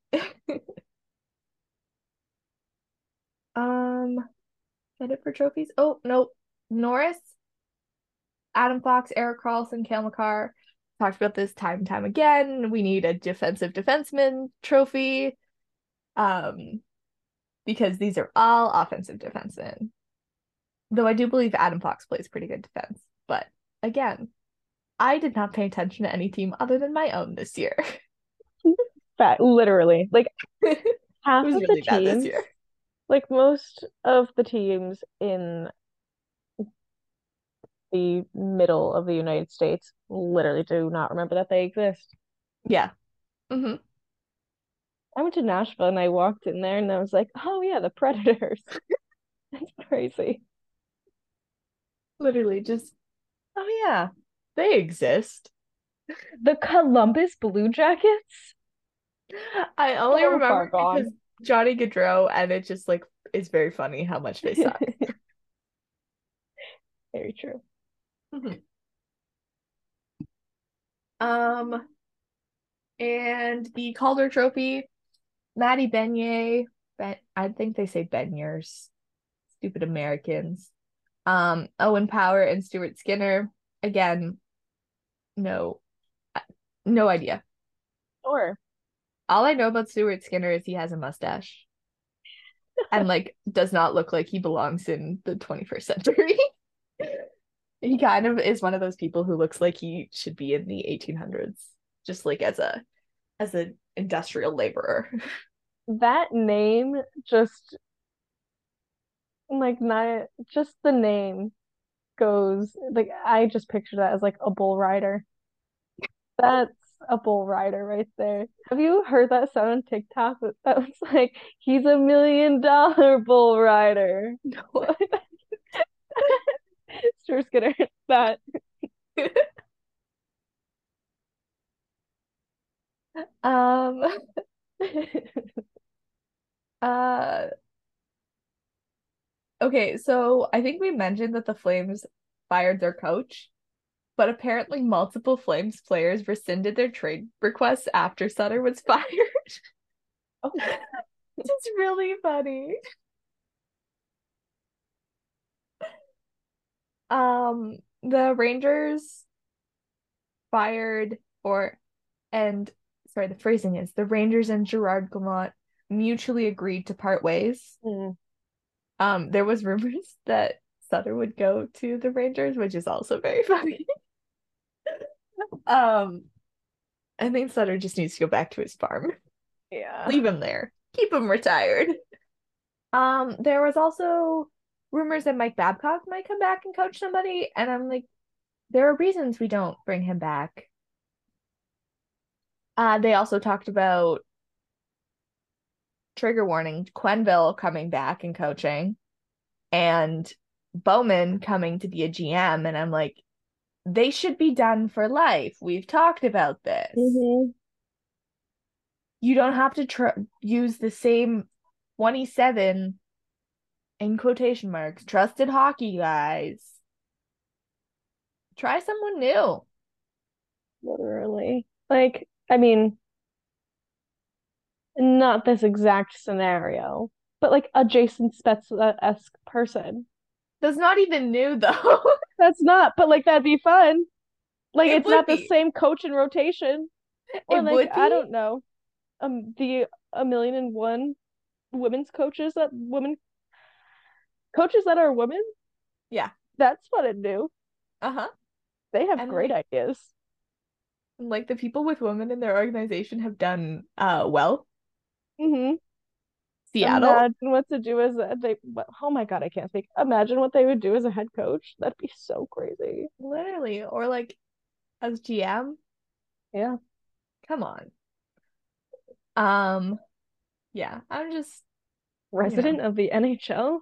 Um, is that it for trophies? Oh, no. Norris, Adam Fox, Eric Carlson, Cale Makar. Talked about this time and time again. We need a defensive defenseman trophy. Um, because these are all offensive defensemen. Though I do believe Adam Fox plays pretty good defense. But again, I did not pay attention to any team other than my own this year. Fat, literally. Like half It was of really the bad this teams, year. like most of the teams in the middle of the United States, literally do not remember that they exist. Yeah. Mm-hmm. I went to Nashville and I walked in there and I was like, oh yeah, the Predators. That's crazy. Literally just, oh yeah, they exist. The Columbus Blue Jackets? I only So far remember gone. because Johnny Gaudreau, and it just like is very funny how much they suck. Very true. Mhm. Um, and the Calder Trophy, Maddie Benier, ben, I think they say Beniers, stupid Americans. Um, Owen Power and Stuart Skinner. Again, no, no idea. Sure. All I know about Stuart Skinner is he has a mustache and like does not look like he belongs in the twenty-first century. He kind of is one of those people who looks like he should be in the eighteen hundreds, just like as a as an industrial laborer. That name just like not just the name goes like I just picture that as like a bull rider. That's a bull rider right there. Have you heard that sound on TikTok? That that was like he's a million dollar bull rider. No. Stuart Skinner. That um uh okay, so I think we mentioned that the Flames fired their coach, but apparently multiple Flames players rescinded their trade requests after Sutter was fired. oh, It's just really funny. Um, the Rangers fired or and sorry, the phrasing is the Rangers and Gerard Gallant mutually agreed to part ways. mm, Um, there was rumors that Sutter would go to the Rangers, which is also very funny. um, I think Sutter just needs to go back to his farm. yeah. Leave him there. Keep him retired. Um, there was also rumors that Mike Babcock might come back and coach somebody, and I'm like, there are reasons we don't bring him back. Uh, they also talked about trigger warning, Quenneville coming back and coaching, and Bowman coming to be a G M, and I'm like, they should be done for life. We've talked about this. Mm-hmm. You don't have to tr- use the same twenty-seven in quotation marks trusted hockey guys. Try someone new. Literally. Like, I mean, not this exact scenario, but like a Jason Spezza-esque person. That's not even new though. That's not, but like that'd be fun. Like It it's would not the be. same coach in rotation. Or It like would I be. don't know, um the a million and one women's coaches that women coaches that are women, Yeah. that's what it do. Uh-huh. They have And great like ideas. like the people with women in their organization have done uh well. Hmm. Seattle, Imagine what to do as a, they what, oh my God, I can't speak. Imagine what they would do as a head coach. That'd be so crazy. literally, or like as G M. Yeah. Come on. Um, yeah, I'm just, you know. Resident of the N H L?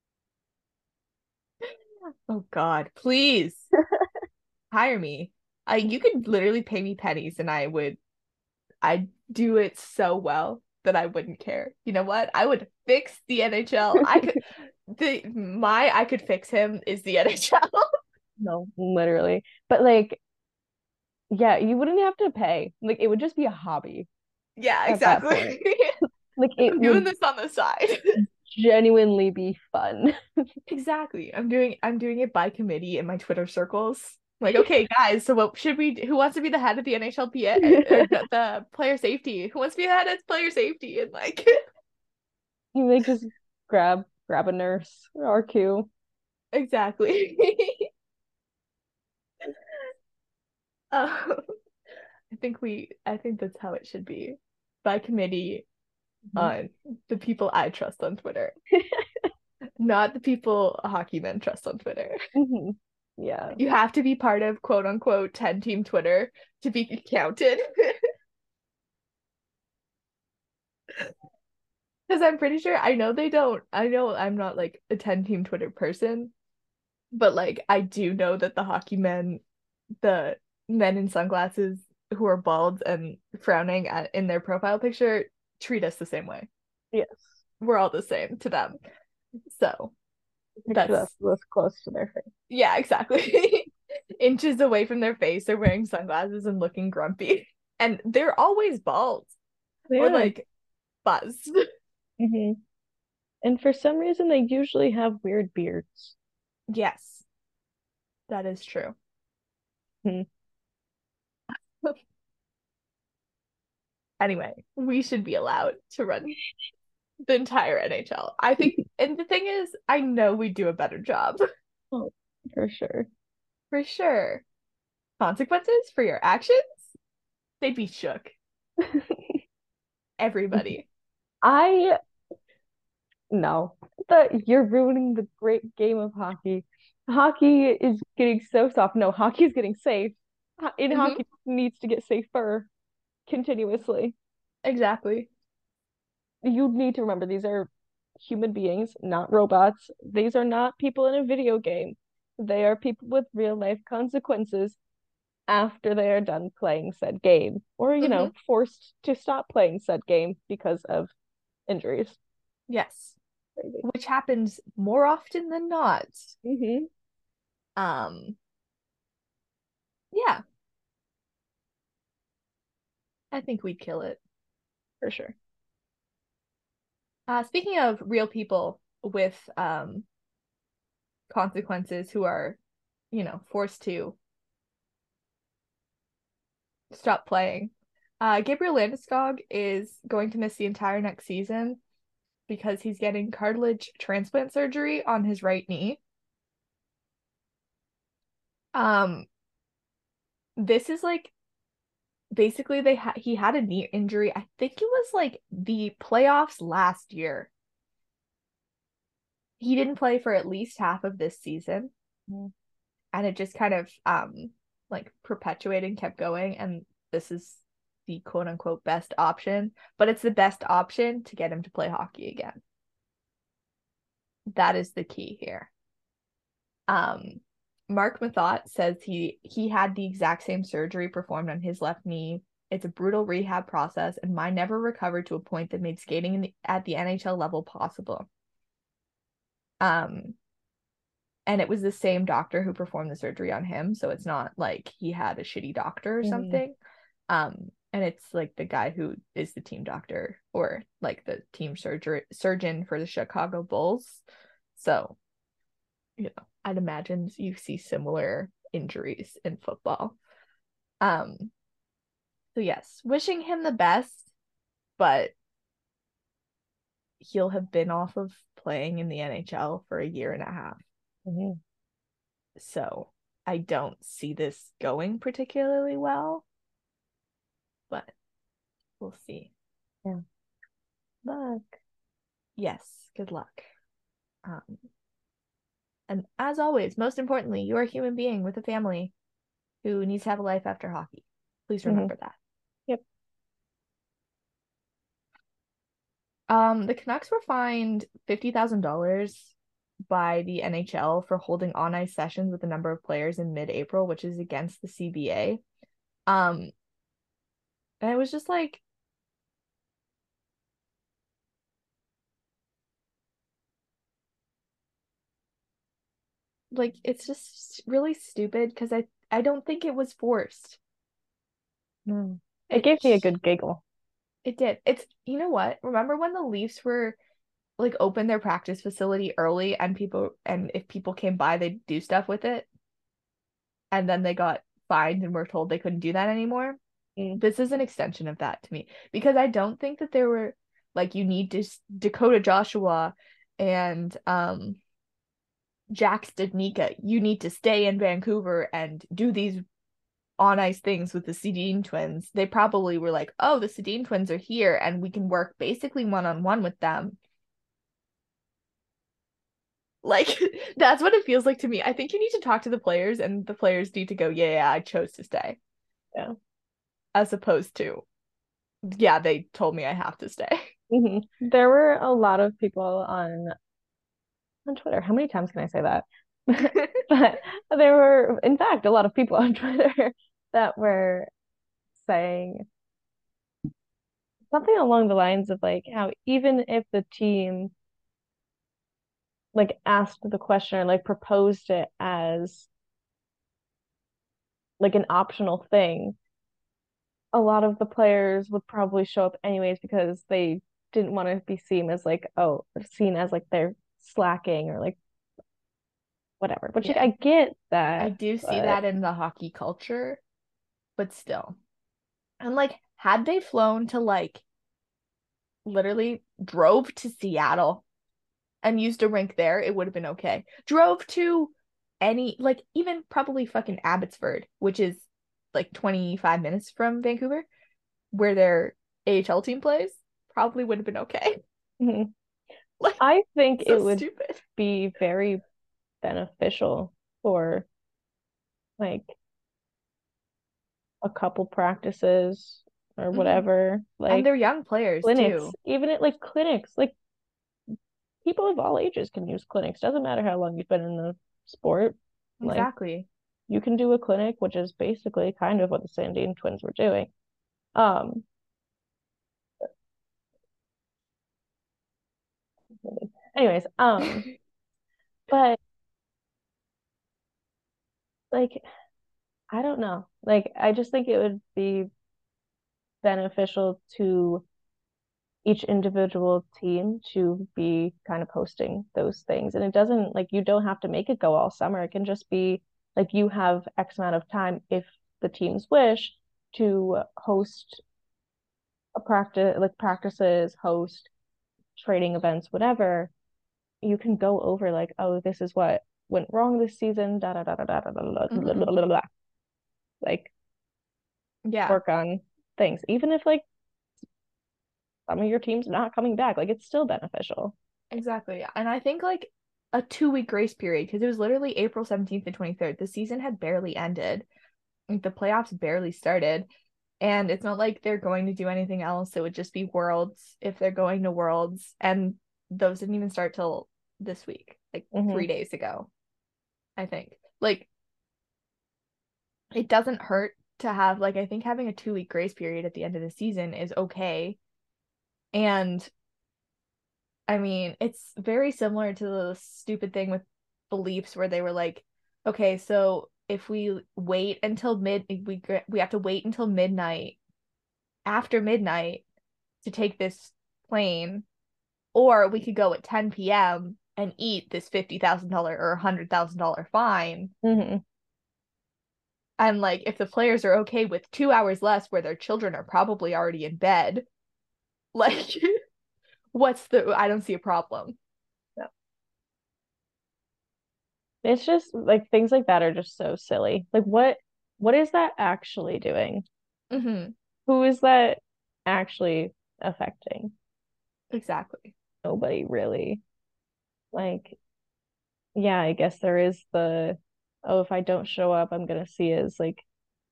Oh God, please hire me. Uh, you could literally pay me pennies and I would I'd do it so well that I wouldn't care. You know what? I would fix the N H L. I could the my I could fix him is the N H L. No, literally. But like, yeah, you wouldn't have to pay. Like it would just be a hobby Yeah, at that point. exactly. Like it I'm doing would this on the side. genuinely be fun. Exactly. I'm doing I'm doing it by committee in my Twitter circles. Like, okay, guys, so what should we do? Who wants to be the head of the N H L P A or the, the player safety? Who wants to be the head of player safety? And like You like just grab grab a nurse or R Q. exactly. Um, I think we I think that's how it should be. By committee on the people I trust on Twitter, not the people hockey men trust on Twitter. Hmm. Yeah. You have to be part of quote unquote ten team Twitter to be counted. Because I'm pretty sure I know they don't. I know I'm not like a ten team Twitter person, but like I do know that the hockey men, the men in sunglasses who are bald and frowning at in their profile picture treat us the same way. Yes. We're all the same to them. So Picture that's that this close to their face. yeah, exactly. Inches away from their face, they're wearing sunglasses and looking grumpy. And they're always bald They or are. like buzzed. Hmm. And for some reason, they usually have weird beards. Yes, that is true. Hmm. Anyway, we should be allowed to run the entire N H L. I think, and the thing is, I know we do a better job Oh, for sure. for sure. Consequences for your actions? They'd be shook. Everybody. I no, that you're ruining the great game of hockey. Hockey is getting so soft. No, hockey is getting safe. Ho- In Hmm. hockey needs to get safer continuously. Exactly. You need to remember these are human beings, not robots. These are not people in a video game. They are people with real life consequences after they are done playing said game, or, you Hmm. know, forced to stop playing said game because of injuries. Yes. Crazy. Which happens more often than not. Mm-hmm. Um, yeah, I think we'd kill it. For sure. Uh, speaking of real people with um consequences who are, you know, forced to stop playing. Uh, Gabriel Landeskog is going to miss the entire next season because he's getting cartilage transplant surgery on his right knee. Um, this is like basically they had he had a knee injury. I think it was like the playoffs last year. He didn't play for at least half of this season, Mm. and it just kind of um like perpetuated and kept going. And this is the quote unquote best option, but it's the best option to get him to play hockey again. That is the key here. Um, Mark Mathot says he he had the exact same surgery performed on his left knee. It's a brutal rehab process, and mine never recovered to a point that made skating in the, at the N H L level possible. Um, and it was the same doctor who performed the surgery on him, so it's not like he had a shitty doctor or Mm-hmm. something. Um, and it's like the guy who is the team doctor or like the team surgery surgeon for the Chicago Bulls. So, you know, I'd imagine you see similar injuries in football. Um, so yes, wishing him the best, but he'll have been off of playing in the N H L for a year and a half. Mm-hmm. So I don't see this going particularly well, but we'll see. Yeah. Luck. Yes, good luck. Um, and as always, most importantly, you're a human being with a family who needs to have a life after hockey. Please remember Mm-hmm. that. Yep. Um, the Canucks were fined fifty thousand dollars by the N H L for holding on-ice sessions with a number of players in mid-April, which is against the C B A. Um, and it was just like, like it's just really stupid because I I don't think it was forced. No. It gave me a good giggle. It did. It's, you know what? Remember when the Leafs were like open their practice facility early and people and if people came by they'd do stuff with it and then they got fined and were told they couldn't do that anymore? Mm. This is an extension of that to me because I don't think that there were like you need to Dakota Joshua and um Jack Studnicka, you need to stay in Vancouver and do these on ice things with the Sedin twins. They probably were like, oh, the Sedin twins are here and we can work basically one on one with them. Like, that's what it feels like to me. I think you need to talk to the players and the players need to go, yeah, yeah, I chose to stay. Yeah. As opposed to, yeah, they told me I have to stay. Mm-hmm. There were a lot of people on on Twitter. How many times can I say that? But there were, in fact, a lot of people on Twitter that were saying something along the lines of like how even if the team like asked the question or like proposed it as like an optional thing, a lot of the players would probably show up anyways because they didn't want to be seen as like, oh, seen as like they're slacking or like whatever. Which like Yeah. I get I that, do see but that in the hockey culture, but still. And like, had they flown to like literally drove to Seattle and used a rink there, it would have been okay. Drove to any, like, even probably fucking Abbotsford, which is like twenty-five minutes from Vancouver, where their A H L team plays, probably would have been okay. mhm. Like, I think so it would stupid. be very beneficial for like a couple practices or Mhm. whatever, And like they're young players clinics, too. even at like clinics, like people of all ages can use clinics. Doesn't matter how long you've been in the sport. Like Exactly. you can do a clinic, which is basically kind of what the Sandine twins were doing. Um, anyways, um, but like I don't know. Like I just think it would be beneficial to each individual team to be kind of hosting those things. And it doesn't like you don't have to make it go all summer. It can just be like you have X amount of time if the teams wish to host a practice like practices, host training events, whatever. You can go over like, oh, this is what went wrong this season, da da da da da da da Mhm. da da. Like Yeah, work on things. Even if like some of your team's not coming back, like it's still beneficial. exactly. And I think like a two week grace period, because it was literally April seventeenth and twenty-third. The season had barely ended. Like the playoffs barely started. And it's not like they're going to do anything else. It would just be Worlds if they're going to Worlds. And those didn't even start till this week, like Mm-hmm. three days ago, I think. Like, it doesn't hurt to have, like, I think having a two week grace period at the end of the season is okay. And I mean, it's very similar to the stupid thing with the Leafs where they were like, okay, so if we wait until mid, we we have to wait until midnight, after midnight, to take this plane, or we could go at ten p m and eat this fifty thousand dollars or one hundred thousand dollars fine. Mm-hmm. And like if the players are okay with two hours less where their children are probably already in bed, like what's the I don't see a problem. No. It's just like things like that are just so silly. Like what what is that actually doing? Mm-hmm. Who is that actually affecting? Exactly. Nobody really. Like, yeah, I guess there is the, oh, if I don't show up, I'm gonna see as like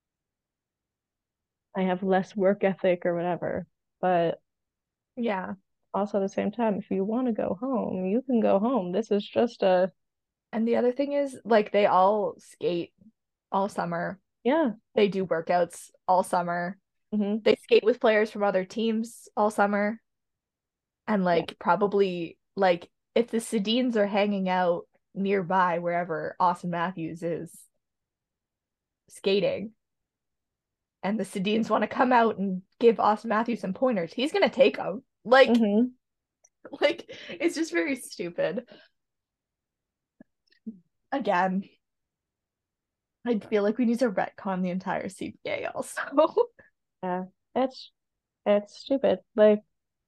I have less work ethic or whatever. But Yeah. also at the same time, if you want to go home, you can go home. This is just a, And the other thing is like they all skate all summer. yeah. They do workouts all summer. Hmm. They skate with players from other teams all summer. And Yeah. like probably like if the Sedins are hanging out nearby wherever Austin Matthews is skating and the Sedins want to come out and give Austin Matthews some pointers, he's gonna take them. Like, Hmm. like it's just very stupid. Again, I feel like we need to retcon the entire C B A also. Yeah. It's it's stupid. Like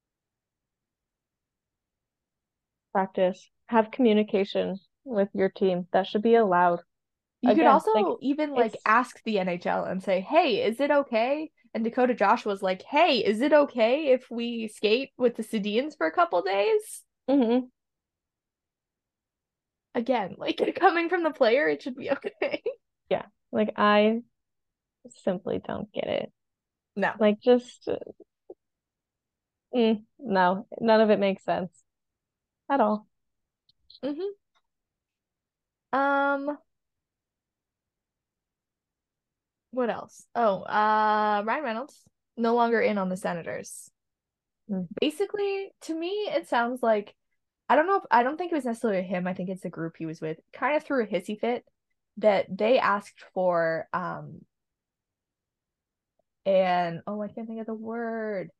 practice, have communication with your team. That should be allowed. You could Again, like also even like it's ask the N H L and say, "Hey, is it okay?" And Dakota Josh was like, "Hey, is it okay if we skate with the Sedins for a couple days?" mhm. Again, like coming from the player, it should be okay. Yeah. Like I simply don't get it. No. Like just uh, mm, no, none of it makes sense at all. Mm-hmm. Um, what else? Oh, uh, Ryan Reynolds no longer in on the Senators. Mm. Basically, to me, it sounds like I don't know if I don't think it was necessarily him. I think it's the group he was with. Kind of threw a hissy fit that they asked for um and oh, I can't think of the word.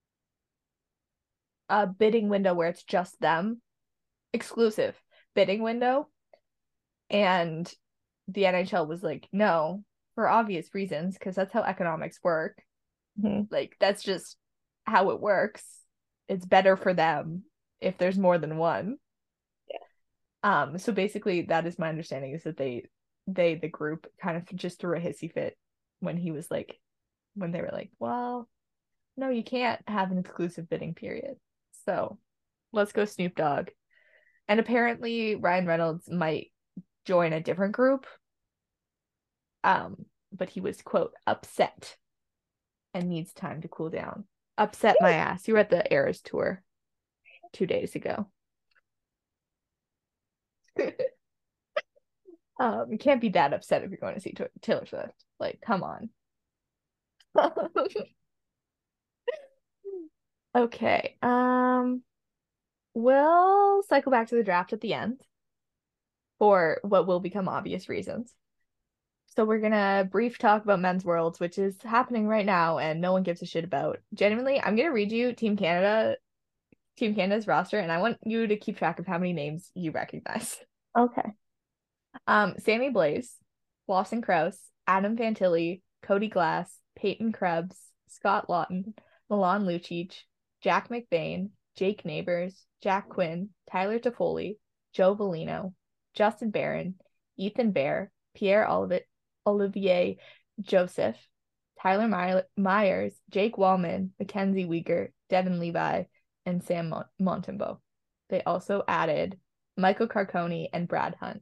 A bidding window where it's just them, exclusive bidding window, and the N H L was like, no, for obvious reasons, because that's how economics work. Mhm. Like that's just how it works. It's better for them if there's more than one. Um, so basically that is my understanding is that they they the group kind of just threw a hissy fit when he was like when they were like, well, no, you can't have an exclusive bidding period. So let's go Snoop Dogg. And apparently Ryan Reynolds might join a different group. Um, but he was, quote, upset and needs time to cool down. Upset my ass. You were at the Eras tour two days ago. um, you can't be that upset if you're going to see Taylor Swift. Like, come on. Okay. Um, we'll cycle back to the draft at the end for what will become obvious reasons. So we're gonna brief talk about Men's Worlds, which is happening right now and no one gives a shit about. Genuinely, I'm gonna read you Team Canada, Team Canada's roster, and I want you to keep track of how many names you recognize. Okay. Um, Sammy Blaze, Lawson Krause, Adam Fantilli, Cody Glass, Peyton Krebs, Scott Lawton, Milan Lucic, Jack McBain, Jake Neighbors, Jack Quinn, Tyler Toffoli, Joe Bellino, Justin Barron, Ethan Bear, Pierre Olivet, Olivier Joseph, Tyler My- Myers, Jake Wallman, Mackenzie Weegar, Devin Levi, and Sam Mon- Montembeau. They also added Michael Carcone and Brad Hunt.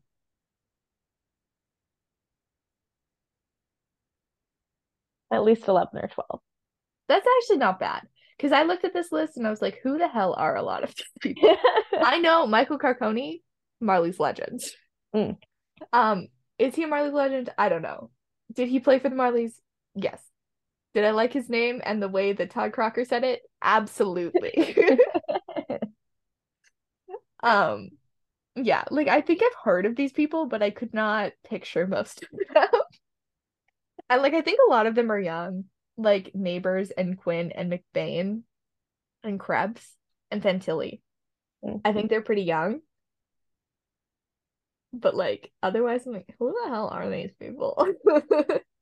At least eleven or twelve. That's actually not bad because I looked at this list and I was like, who the hell are a lot of these people? I know Michael Carcone, Marley's Legend. Mm. Um, is he a Marley's Legend? I don't know. Did he play for the Marleys? Yes. Did I like his name and the way that Todd Crocker said it? Absolutely. um, yeah, like I think I've heard of these people, but I could not picture most of them. And like I think a lot of them are young, like Neighbors and Quinn and McBain and Krebs and Fantilli. Mm. I think they're pretty young. But like otherwise I'm like, who the hell are these people?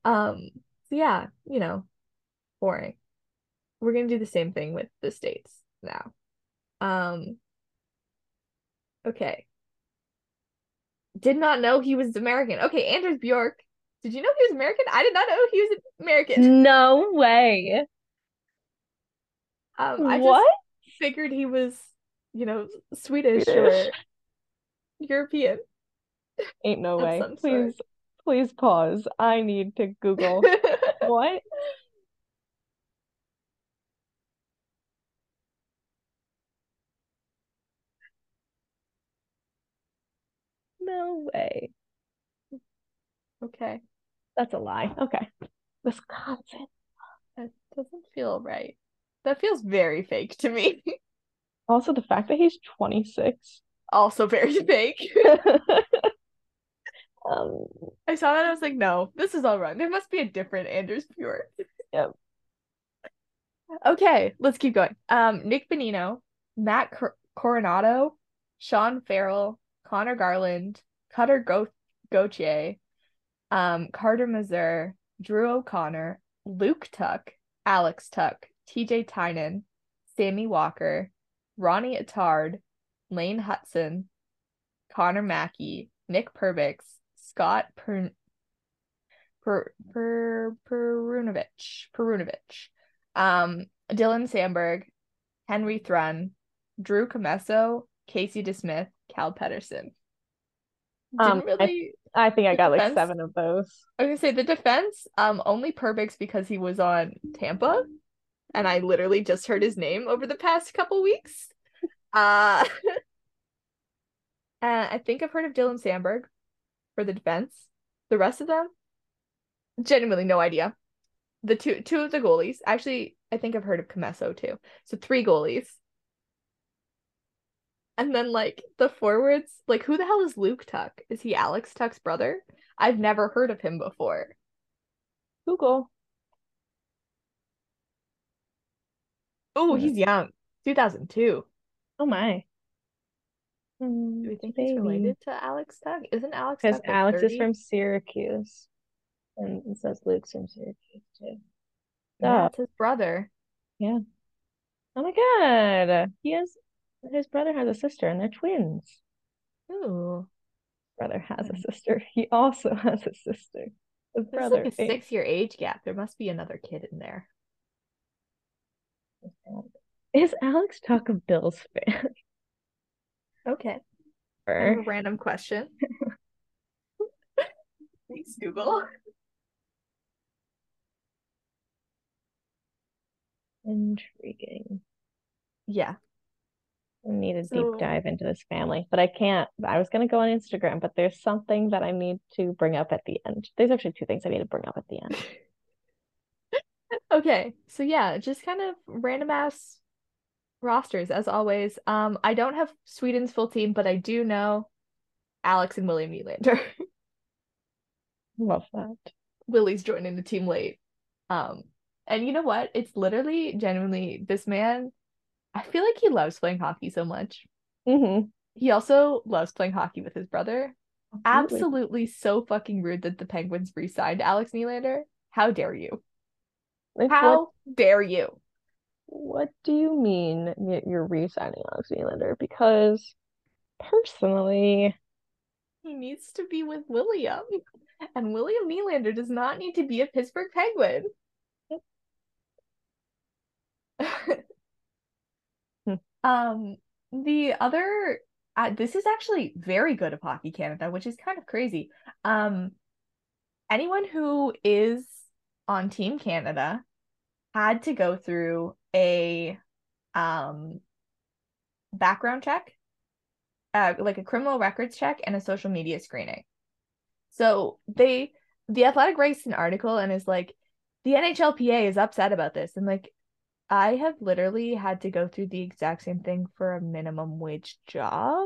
Um, so yeah, you know, boring. We're gonna do the same thing with the states now. Um, okay. Did not know he was American. Okay, Anders Bjork. Did you know he was American? I did not know he was American. No way. Um, I just What? figured he was, you know, Swedish Swedish. or European Ain't no of way. some sort. Please, please pause. I need to Google. What? No way. Okay, That's a lie. Okay. Wisconsin. that doesn't feel right. That feels very fake to me. Also, the fact that he's twenty-six. Also very fake. Um, I saw that, I was like, no, this is all wrong. There must be a different Anders Bjork. yep. Okay, let's keep going. Um, Nick Bonino, Matt Cor Coronado, Sean Farrell, Connor Garland, Cutter Go Gauthier, um, Carter Mazur, Drew O'Connor, Luke Tuck, Alex Tuck, T J Tynan, Sammy Walker, Ronnie Attard, Lane Hudson, Connor Mackey, Nick Perbix, Scott per per per Perunovich, Perunovich, um, Dylan Sandberg, Henry Thrun, Drew Comesso, Casey DeSmith, Cal Pedersen. Um, Didn't I really I think I the got like defense. seven of those. I was gonna say the defense, um, only Perbix because he was on Tampa, and I literally just heard his name over the past couple weeks. Uh, and I think I've heard of Dylan Sandberg for the defense. The rest of them, genuinely no idea. The two two of the goalies, actually, I think I've heard of Comesso too. So three goalies. And then like the forwards, like who the hell is Luke Tuck? Is he Alex Tuck's brother? I've never heard of him before. Google. Oh, Hmm. he's young. two thousand two. Oh my. Do we Mm, think he's baby. related to Alex Tuck? Isn't Alex Because Tuck like Alex is thirty? from Syracuse. And it says Luke's from Syracuse too. Yeah, Oh, it's his brother. yeah. Oh my God. He has his brother has a sister and they're twins. Ooh. Brother has a sister. He also has a sister. His There's like brother. a six year age gap. There must be another kid in there. Is Alex Tuck a Bills fan? Okay. I have a Or random question. Thanks, Google. intriguing. Yeah. I need a deep So dive into this family, but I can't. I was gonna go on Instagram, but there's something that I need to bring up at the end. There's actually two things I need to bring up at the end. okay. So yeah, just kind of random ass rosters as always. Um, I don't have Sweden's full team, but I do know Alex and William Nylander. Love that. Willie's joining the team late. Um, and you know what? It's literally genuinely this man. I feel like he loves playing hockey so much. Mm-hmm. He also loves playing hockey with his brother. Absolutely. Absolutely so fucking rude that the Penguins re-signed Alex Nylander. How dare you? Like what How dare you? what do you mean y- you're re-signing Alex Nylander? Because personally, He needs to be with William. And William Nylander does not need to be a Pittsburgh Penguin. hmm, Um, the other, uh, this is actually very good of Hockey Canada, which is kind of crazy. Um, anyone who is on Team Canada had to go through a um background check, uh, like a criminal records check and a social media screening. So they, the Athletic writes an article and is like, the N H L P A is upset about this. And like, I have literally had to go through the exact same thing for a minimum wage job.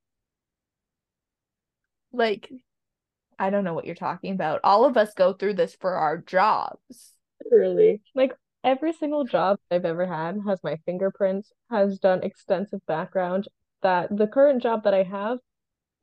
Like, I don't know what you're talking about. All of us go through this for our jobs. literally, like every single job I've ever had has my fingerprints, has done extensive background. That the current job that I have,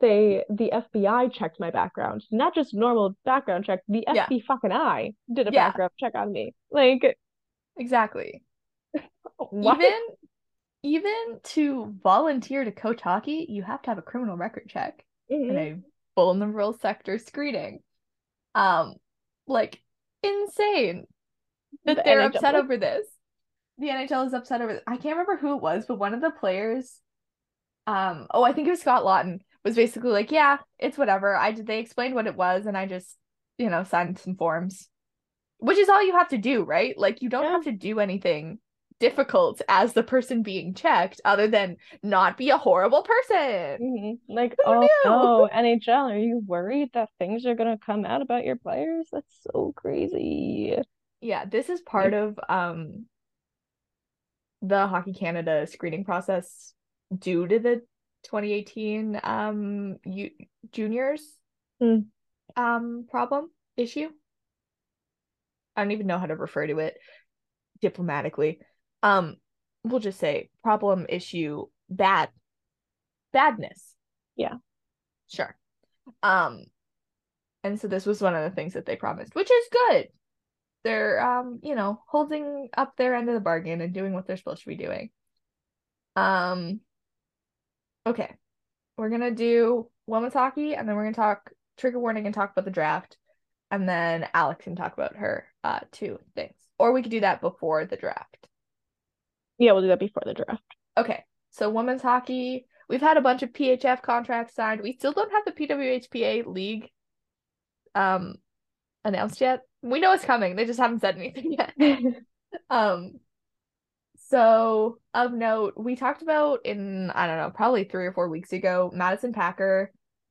they the F B I checked my background, not just normal background check. The Yeah. F B fucking I did a Yeah. background check on me. Like, Exactly. what? Even even to volunteer to coach hockey, you have to have a criminal record check Mhm. and a vulnerable sector screening. Um, like insane that The they're N H L upset like, over this. The N H L is upset over this. I can't remember who it was, but one of the players, um, oh, I think it was Scott Lawton, was basically like, yeah, it's whatever. I did, they explained what it was, and I just, you know, signed some forms, which is all you have to do, right? Like, you don't yeah. have to do anything difficult as the person being checked, other than not be a horrible person. Mhm. Like, Who oh knew? no, N H L, are you worried that things are gonna come out about your players? That's so crazy. Yeah, this is part of um the Hockey Canada screening process due to the twenty eighteen um U juniors Hmm. um problem issue. I don't even know how to refer to it diplomatically. Um, we'll just say problem issue bad badness. Yeah. Sure. Um, and so this was one of the things that they promised, which is good. They're um, you know, holding up their end of the bargain and doing what they're supposed to be doing. Um, okay. We're gonna do women's hockey, and then we're gonna talk trigger warning and talk about the draft, and then Alex can talk about her uh two things. Or we could do that before the draft. Yeah, we'll do that before the draft. Okay, so women's hockey, we've had a bunch of P H F contracts signed. We still don't have the P W H P A league um announced yet. We know it's coming. They just haven't said anything yet. Um, so of note, we talked about in, I don't know, probably three or four weeks ago, Madison Packer.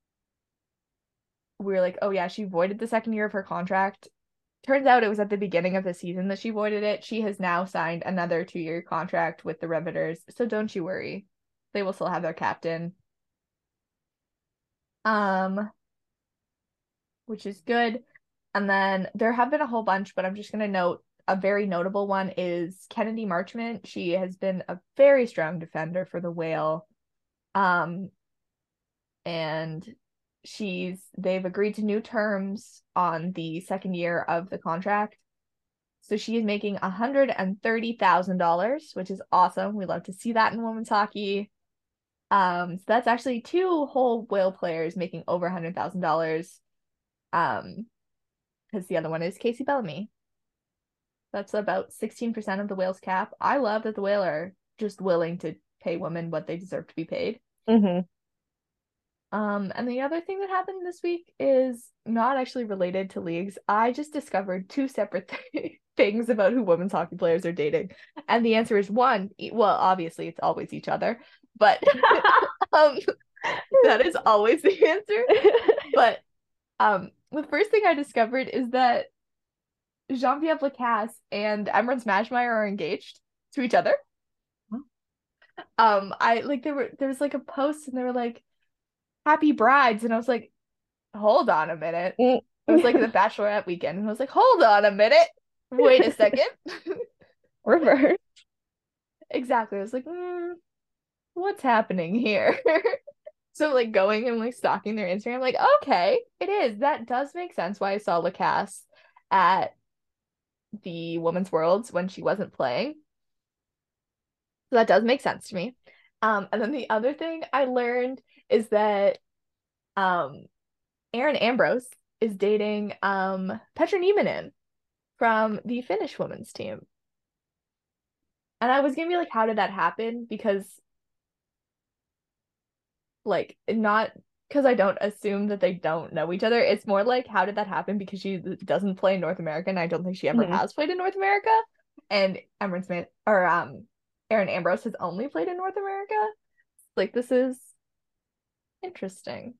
We were like, oh yeah, she voided the second year of her contract. Turns out it was at the beginning of the season that she voided it. She has now signed another two-year contract with the Riveters, so don't you worry. They will still have their captain. Um, which is good. And then there have been a whole bunch, but I'm just gonna note a very notable one is Kennedy Marchment. She has been a very strong defender for the Whale. Um, and she's they've agreed to new terms on the second year of the contract. So she is making one hundred thirty thousand dollars, which is awesome. We love to see that in women's hockey. Um, so that's actually two whole Whale players making over one hundred thousand dollars. Um, because the other one is Casey Bellamy. That's about sixteen percent of the Whale's cap. I love that the Whale are just willing to pay women what they deserve to be paid. Mm-hmm. Um, and the other thing that happened this week is not actually related to leagues. I just discovered two separate th things about who women's hockey players are dating. And the answer is one, e- well, obviously it's always each other, but um that is always the answer. But um the first thing I discovered is that Genevieve Lacasse and Emryn Smashmeyer are engaged to each other. Um, I like there were there was like a post and they were like happy brides, and I was like, hold on a minute. It was like the bachelorette weekend, and I was like, hold on a minute. Wait a second. Reverse. Exactly. I was like, mm, what's happening here? So like going and like stalking their Instagram, like, okay, it is. That does make sense why I saw Lacasse at the Women's Worlds when she wasn't playing. So that does make sense to me. Um, and then the other thing I learned is that um Erin Ambrose is dating um Petra Nieminen from the Finnish women's team. And I was gonna be like, how did that happen? Because like not because I don't assume that they don't know each other. It's more like, how did that happen? Because she doesn't play in North America, and I don't think she ever Mhm. has played in North America. And Emryn Smith or um Erin Ambrose has only played in North America. Like this is interesting.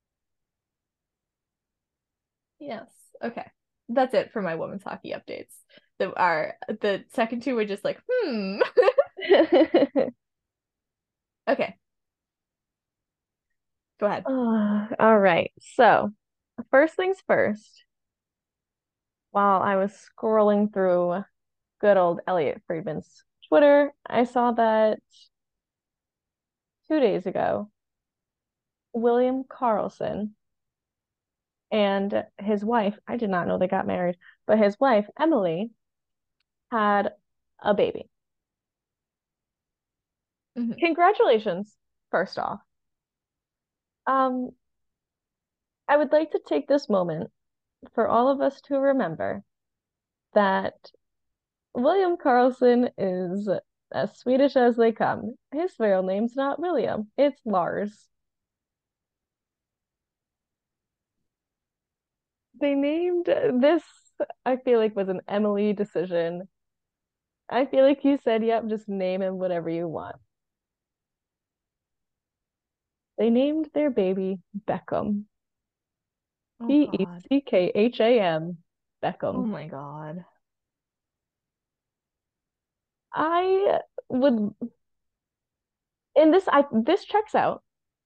Yes. Okay. That's it for my women's hockey updates. The our the second two were just like, hmm. Okay. Go ahead. Uh, all right. So, first things first, while I was scrolling through good old Elliot Friedman's Twitter, I saw that two days ago, William Carlson and his wife, I did not know they got married, but his wife, Emily, had a baby. Mhm. Congratulations, first off. Um, I would like to take this moment for all of us to remember that William Carlson is as Swedish as they come. His real name's not William, it's Lars. They named this, I feel like, was an Emily decision. I feel like you said, yep, just name him whatever you want. They named their baby Beckham. Oh B E God. C K H A M. Oh Beckham. my God. I would, and this I this checks out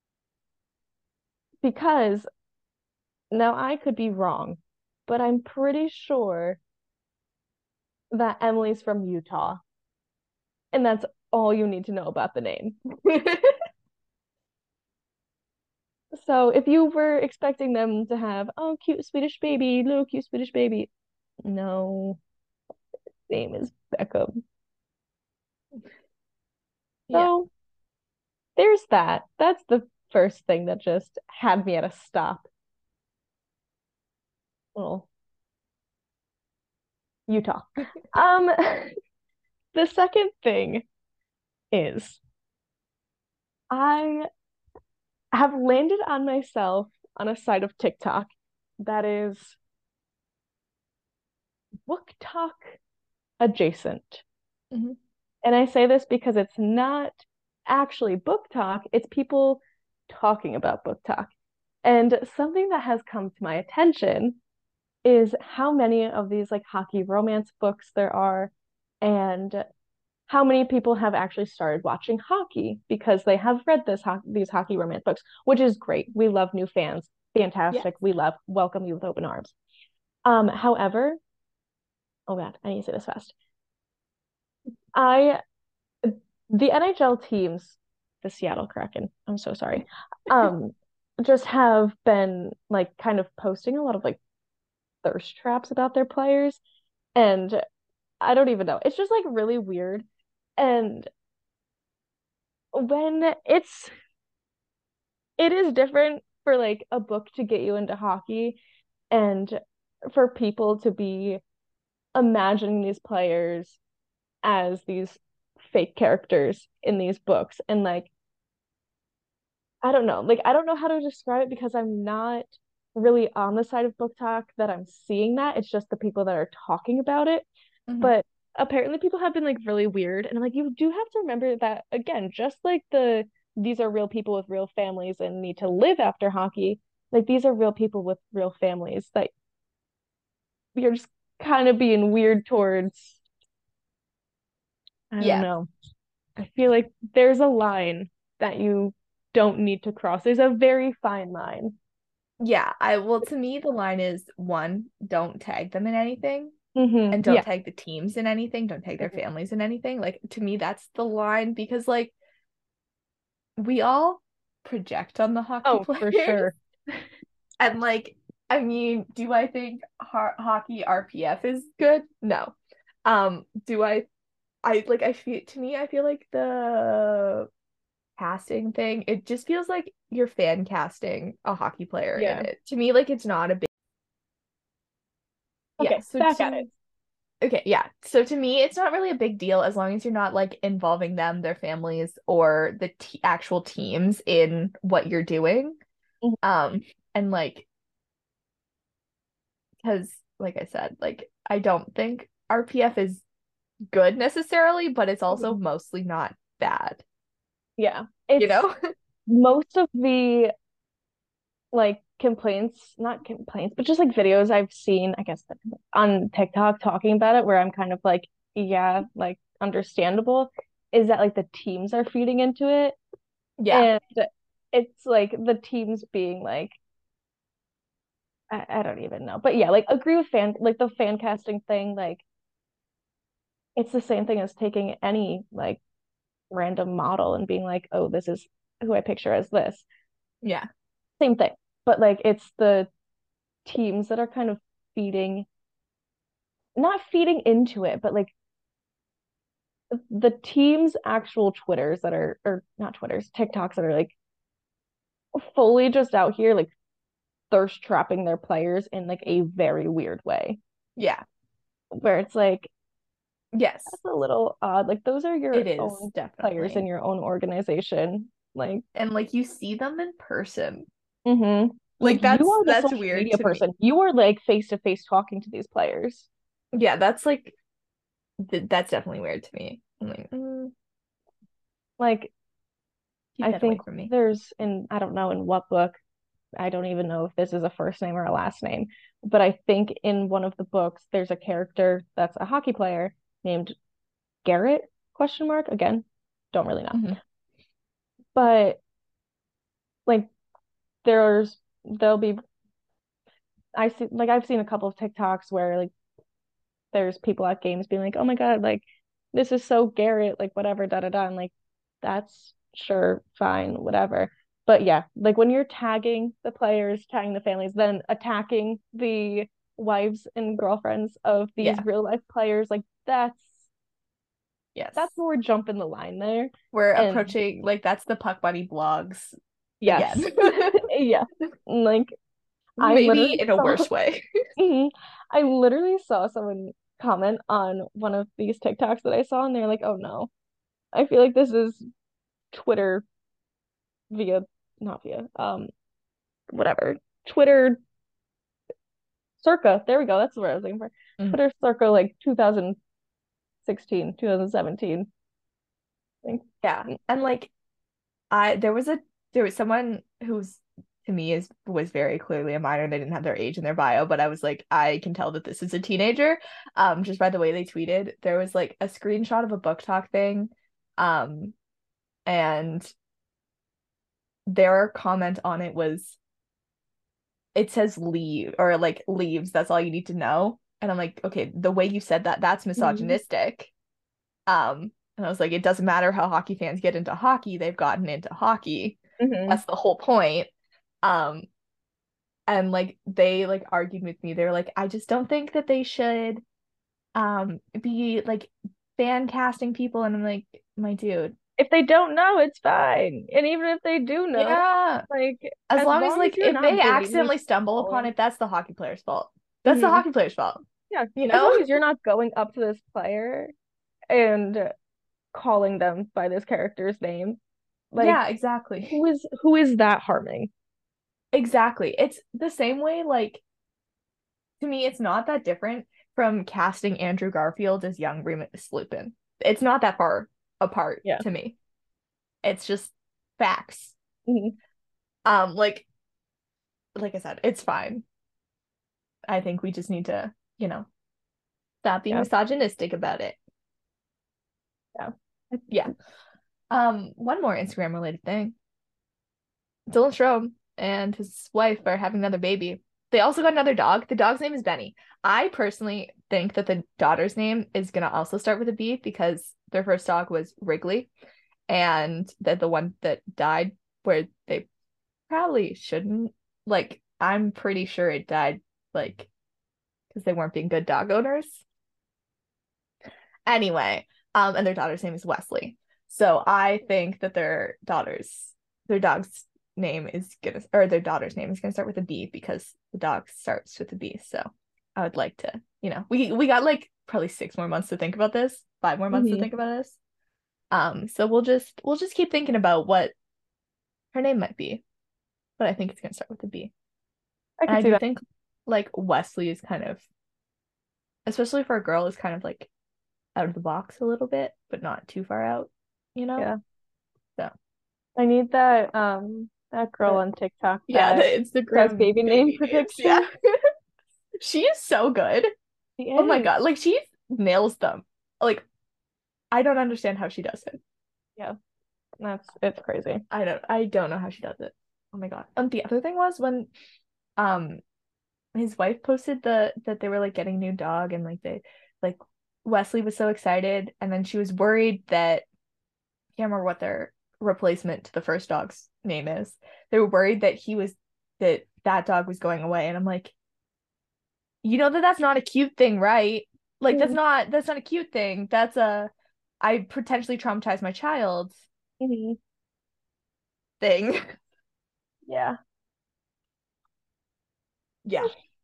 because now I could be wrong, but I'm pretty sure that Emily's from Utah, and that's all you need to know about the name. So if you were expecting them to have, oh, cute Swedish baby, little cute Swedish baby, no, name is Beckham. Yeah. So there's that. That's the first thing that just had me at a stop. Well, Utah. Um, the second thing is I have landed on myself on a side of TikTok that is book talk adjacent. Mhm. And I say this because it's not actually book talk, it's people talking about book talk. And something that has come to my attention is how many of these like hockey romance books there are, and how many people have actually started watching hockey because they have read this ho- these hockey romance books, which is great. We love new fans. Yes. Fantastic. We love welcome you with open arms. Um, however, oh God, I need to say this fast. I the N H L teams, the Seattle Kraken, I'm so sorry, um, just have been like kind of posting a lot of like thirst traps about their players. And I don't even know. It's just like really weird. And when it's it is different for like a book to get you into hockey and for people to be imagining these players as these fake characters in these books. And like I don't know. Like I don't know how to describe it because I'm not really on the side of book talk that I'm seeing that. It's just the people that are talking about it. Mhm. But apparently people have been like really weird. And I'm like, you do have to remember that again, just like the these are real people with real families and need to live after hockey, like these are real people with real families that you're just kind of being weird towards. I don't Yeah. know. I feel like there's a line that you don't need to cross. There's a very fine line. Yeah. I well, to me, the line is one, don't tag them in anything, Hmm. and don't Yeah. tag the teams in anything, don't tag their Mhm. families in anything. Like to me, that's the line because like we all project on the hockey Oh, for players. sure. And like, I mean, do I think ho- hockey R P F is good? No. Um, do I I like I feel to me, I feel like the casting thing, it just feels like you're fan casting a hockey player in Yeah. it. To me, like it's not a big yeah, Okay, so back at it. to okay, yeah. So to me, it's not really a big deal as long as you're not like involving them, their families, or the t actual teams in what you're doing. Mhm. Um, and like because like I said, like I don't think R P F is good necessarily, but it's also Mhm. mostly not bad, Yeah. you It's know? most of the like complaints, not complaints, but just like videos I've seen, I guess, on TikTok talking about it, where I'm kind of like, yeah, like understandable, is that like the teams are feeding into it. Yeah. And it's like the teams being like, I, I don't even know. But yeah, like agree with fan, like the fan casting thing, like it's the same thing as taking any like random model and being like, oh, this is who I picture as this. Yeah. Same thing. But like it's the teams that are kind of feeding, not feeding into it, but like the team's actual Twitters that are, or not Twitters, TikToks that are like fully just out here like thirst trapping their players in like a very weird way. Yeah. Where it's like, Yes. that's a little odd. Like those are your It is own definitely players in your own organization. Like, and like you see them in person. mm-hmm. Like Like that's you are the that's social weird media to me. person. You are like face to face talking to these players. Yeah, that's like th- that's definitely weird to me. I'm like, mm, Like, keep I that away think from me. there's in, I don't know in what book, I don't even know if this is a first name or a last name, but I think in one of the books there's a character that's a hockey player named Garrett, question mark, again, don't really know. Mhm. But like there's there'll be I see like I've seen a couple of TikToks where like there's people at games being like, "Oh my God, like this is so Garrett, like whatever, da da da." And like that's sure, fine, whatever. But yeah, like when you're tagging the players, tagging the families, then attacking the wives and girlfriends of these Yeah. real life players, like that's Yes. that's where we're jumping the line there. We're And approaching like that's the Puck Buddy blogs yes. again. Yeah. Like I Maybe literally in a saw worse way. Mhm. I literally saw someone comment on one of these TikToks that I saw, and they're like, "Oh no, I feel like this is Twitter via, not via, um, whatever, Twitter circa. There we go. That's the word I was looking for. Mhm. Twitter circa like two thousand sixteen, two thousand seventeen. I think. Yeah. And like I there was a there was someone who's to me is was very clearly a minor. They didn't have their age in their bio, but I was like, I can tell that this is a teenager, um, just by the way they tweeted. There was like a screenshot of a book talk thing, um, and their comment on it was it says leave or like leaves, that's all you need to know. And I'm like, okay, the way you said that, that's misogynistic. Um, and I was like, it doesn't matter how hockey fans get into hockey, they've gotten into hockey. Mm-hmm. That's the whole point. Um, and like they like argued with me. They were like, I just don't think that they should um be like fan casting people. And I'm like, my dude. If they don't know, it's fine. And even if they do know, Yeah. like As as long as long as like you're if not they blatantly accidentally stumble upon calling, it, that's the hockey player's fault. That's the Mhm. hockey player's fault. yeah, You as long know? as you're not going up to this player and calling them by this character's name, Yeah, like exactly. who is who is that harming? Exactly. It's the same way, like, to me, it's not that different from casting Andrew Garfield as young Remus Lupin. It's not that far apart Yeah. to me. It's just facts. Mhm. Um, like, like I said, it's fine. I think we just need to, you know, stop being Yeah. misogynistic about it. Yeah. Yeah. Um, one more Instagram related thing. Dylan Strome and his wife are having another baby. They also got another dog. The dog's name is Benny. I personally think that the daughter's name is gonna also start with a B because their first dog was Wrigley, and that the one that died where they probably shouldn't. Like, I'm pretty sure it died like because they weren't being good dog owners. Anyway, um, and their daughter's name is Wesley. So I think that their daughter's their dog's name is gonna or their daughter's name is gonna start with a B because the dog starts with a B. So I would like to, you know, we we got like probably six more months to think about this, five more months to Mhm. think about this. Um, so we'll just we'll just keep thinking about what her name might be, but I think it's gonna start with a B. I And can I see do that. think like Wesley is kind of, especially for a girl, is kind of like out of the box a little bit, but not too far out, you know? Yeah. So I need that um that girl But on TikTok yeah, the that does Instagram baby name baby names. predictions. Yeah. She is so good. She Oh my is. God. Like she nails them. Like I don't understand how she does it. Yeah. That's it's crazy. I don't I don't know how she does it. Oh my God. And the other thing was when um his wife posted the that they were like getting a new dog and like they like Wesley was so excited and then she was worried that I can't remember what their replacement to the first dog's name is. They were worried that he was that that dog was going away, and I'm like, you know that that's not a cute thing, right? Like that's Mhm. not that's not a cute thing. That's a I potentially traumatized my child Mhm. thing. Yeah. Yeah.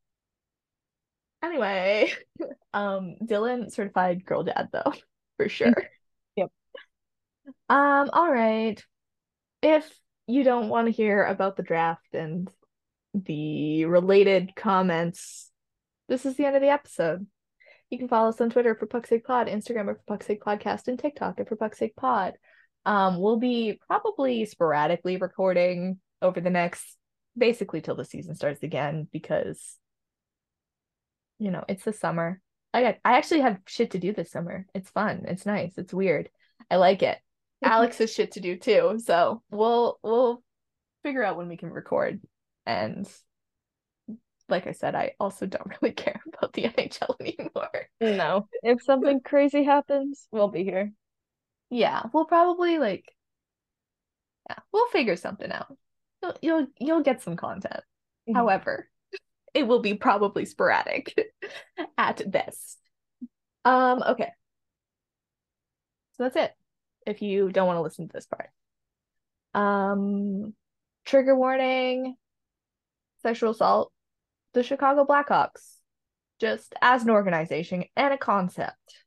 Anyway, um, Dylan certified girl dad though, for sure. Yep. Um, all right. If you don't want to hear about the draft and the related comments, this is the end of the episode. You can follow us on Twitter for Puck's Sake Pod, Instagram for Puck's Sake Podcast, and TikTok for Puck's Sake Pod. Um, we'll be probably sporadically recording over the next, basically till the season starts again, because you know it's the summer. I got, I actually have shit to do this summer. It's fun. It's nice. It's weird. I like it. Alex has shit to do too, so we'll we'll figure out when we can record. And like I said, I also don't really care about the N H L anymore. No. If something crazy happens, we'll be here. Yeah, we'll probably like yeah, we'll figure something out. You'll you'll, you'll get some content. Mhm. However, it will be probably sporadic at best. Um, okay. So that's it. If you don't want to listen to this part. Um, trigger warning, sexual assault, the Chicago Blackhawks, just as an organization and a concept.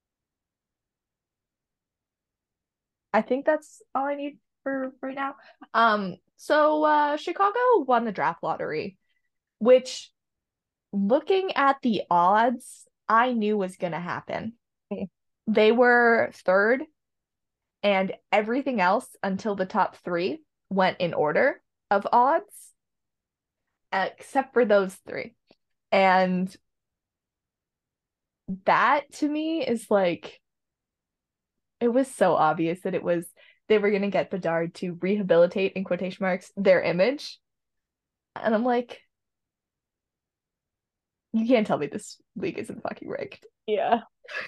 I think that's all I need for right now. Um, so uh Chicago won the draft lottery, which looking at the odds, I knew was gonna happen. Okay. They were third, and everything else until the top three went in order of odds, except for those three. And that to me is like, it was so obvious that it was they were gonna get Bedard to rehabilitate, in quotation marks, their image. And I'm like, you can't tell me this league isn't fucking rigged. Yeah.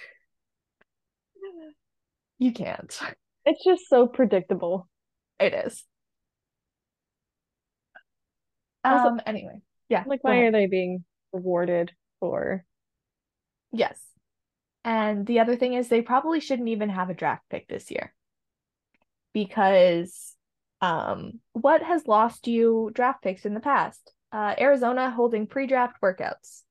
You can't. It's just so predictable. It is. Also, Um, anyway. Yeah, like, go why ahead. are they being rewarded for? Yes. And the other thing is they probably shouldn't even have a draft pick this year. Because um what has lost you draft picks in the past? Uh, Arizona holding pre-draft workouts.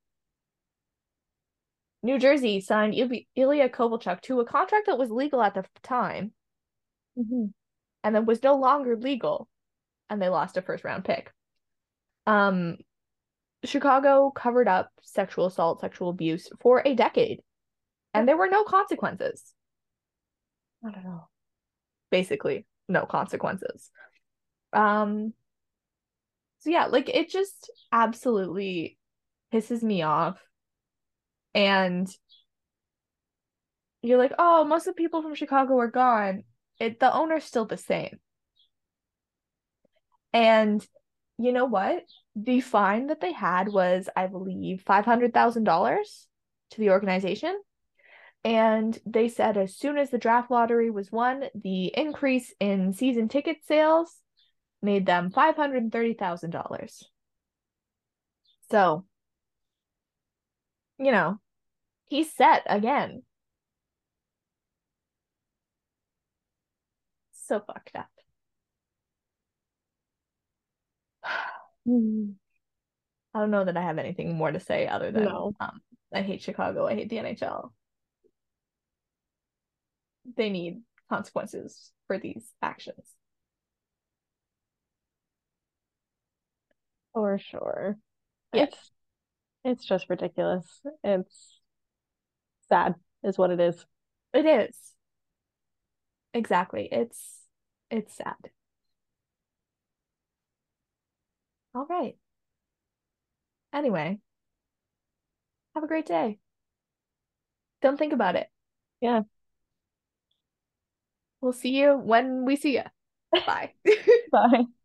New Jersey signed Il- Ilya Kovalchuk to a contract that was legal at the time Mhm. and then was no longer legal, and they lost a first round pick. Um, Chicago covered up sexual assault, sexual abuse for a decade, and there were no consequences. I don't know. Basically, no consequences. Um, so yeah, like it just absolutely pisses me off. And you're like, oh, most of the people from Chicago are gone. It the owner's still the same. And you know what? The fine that they had was, I believe, five hundred thousand dollars to the organization. And they said as soon as the draft lottery was won, the increase in season ticket sales made them five hundred thirty thousand dollars. So, you know, he's set again. So fucked up. Mhm. I don't know that I have anything more to say other than No. um, I hate Chicago. I hate the N H L. They need consequences for these actions. For sure. Yeah. It's it's just ridiculous. It's sad, is what it is. It is. Exactly. It's it's sad. All right. Anyway, have a great day. Don't think about it. Yeah. We'll see you when we see you. Bye. Bye.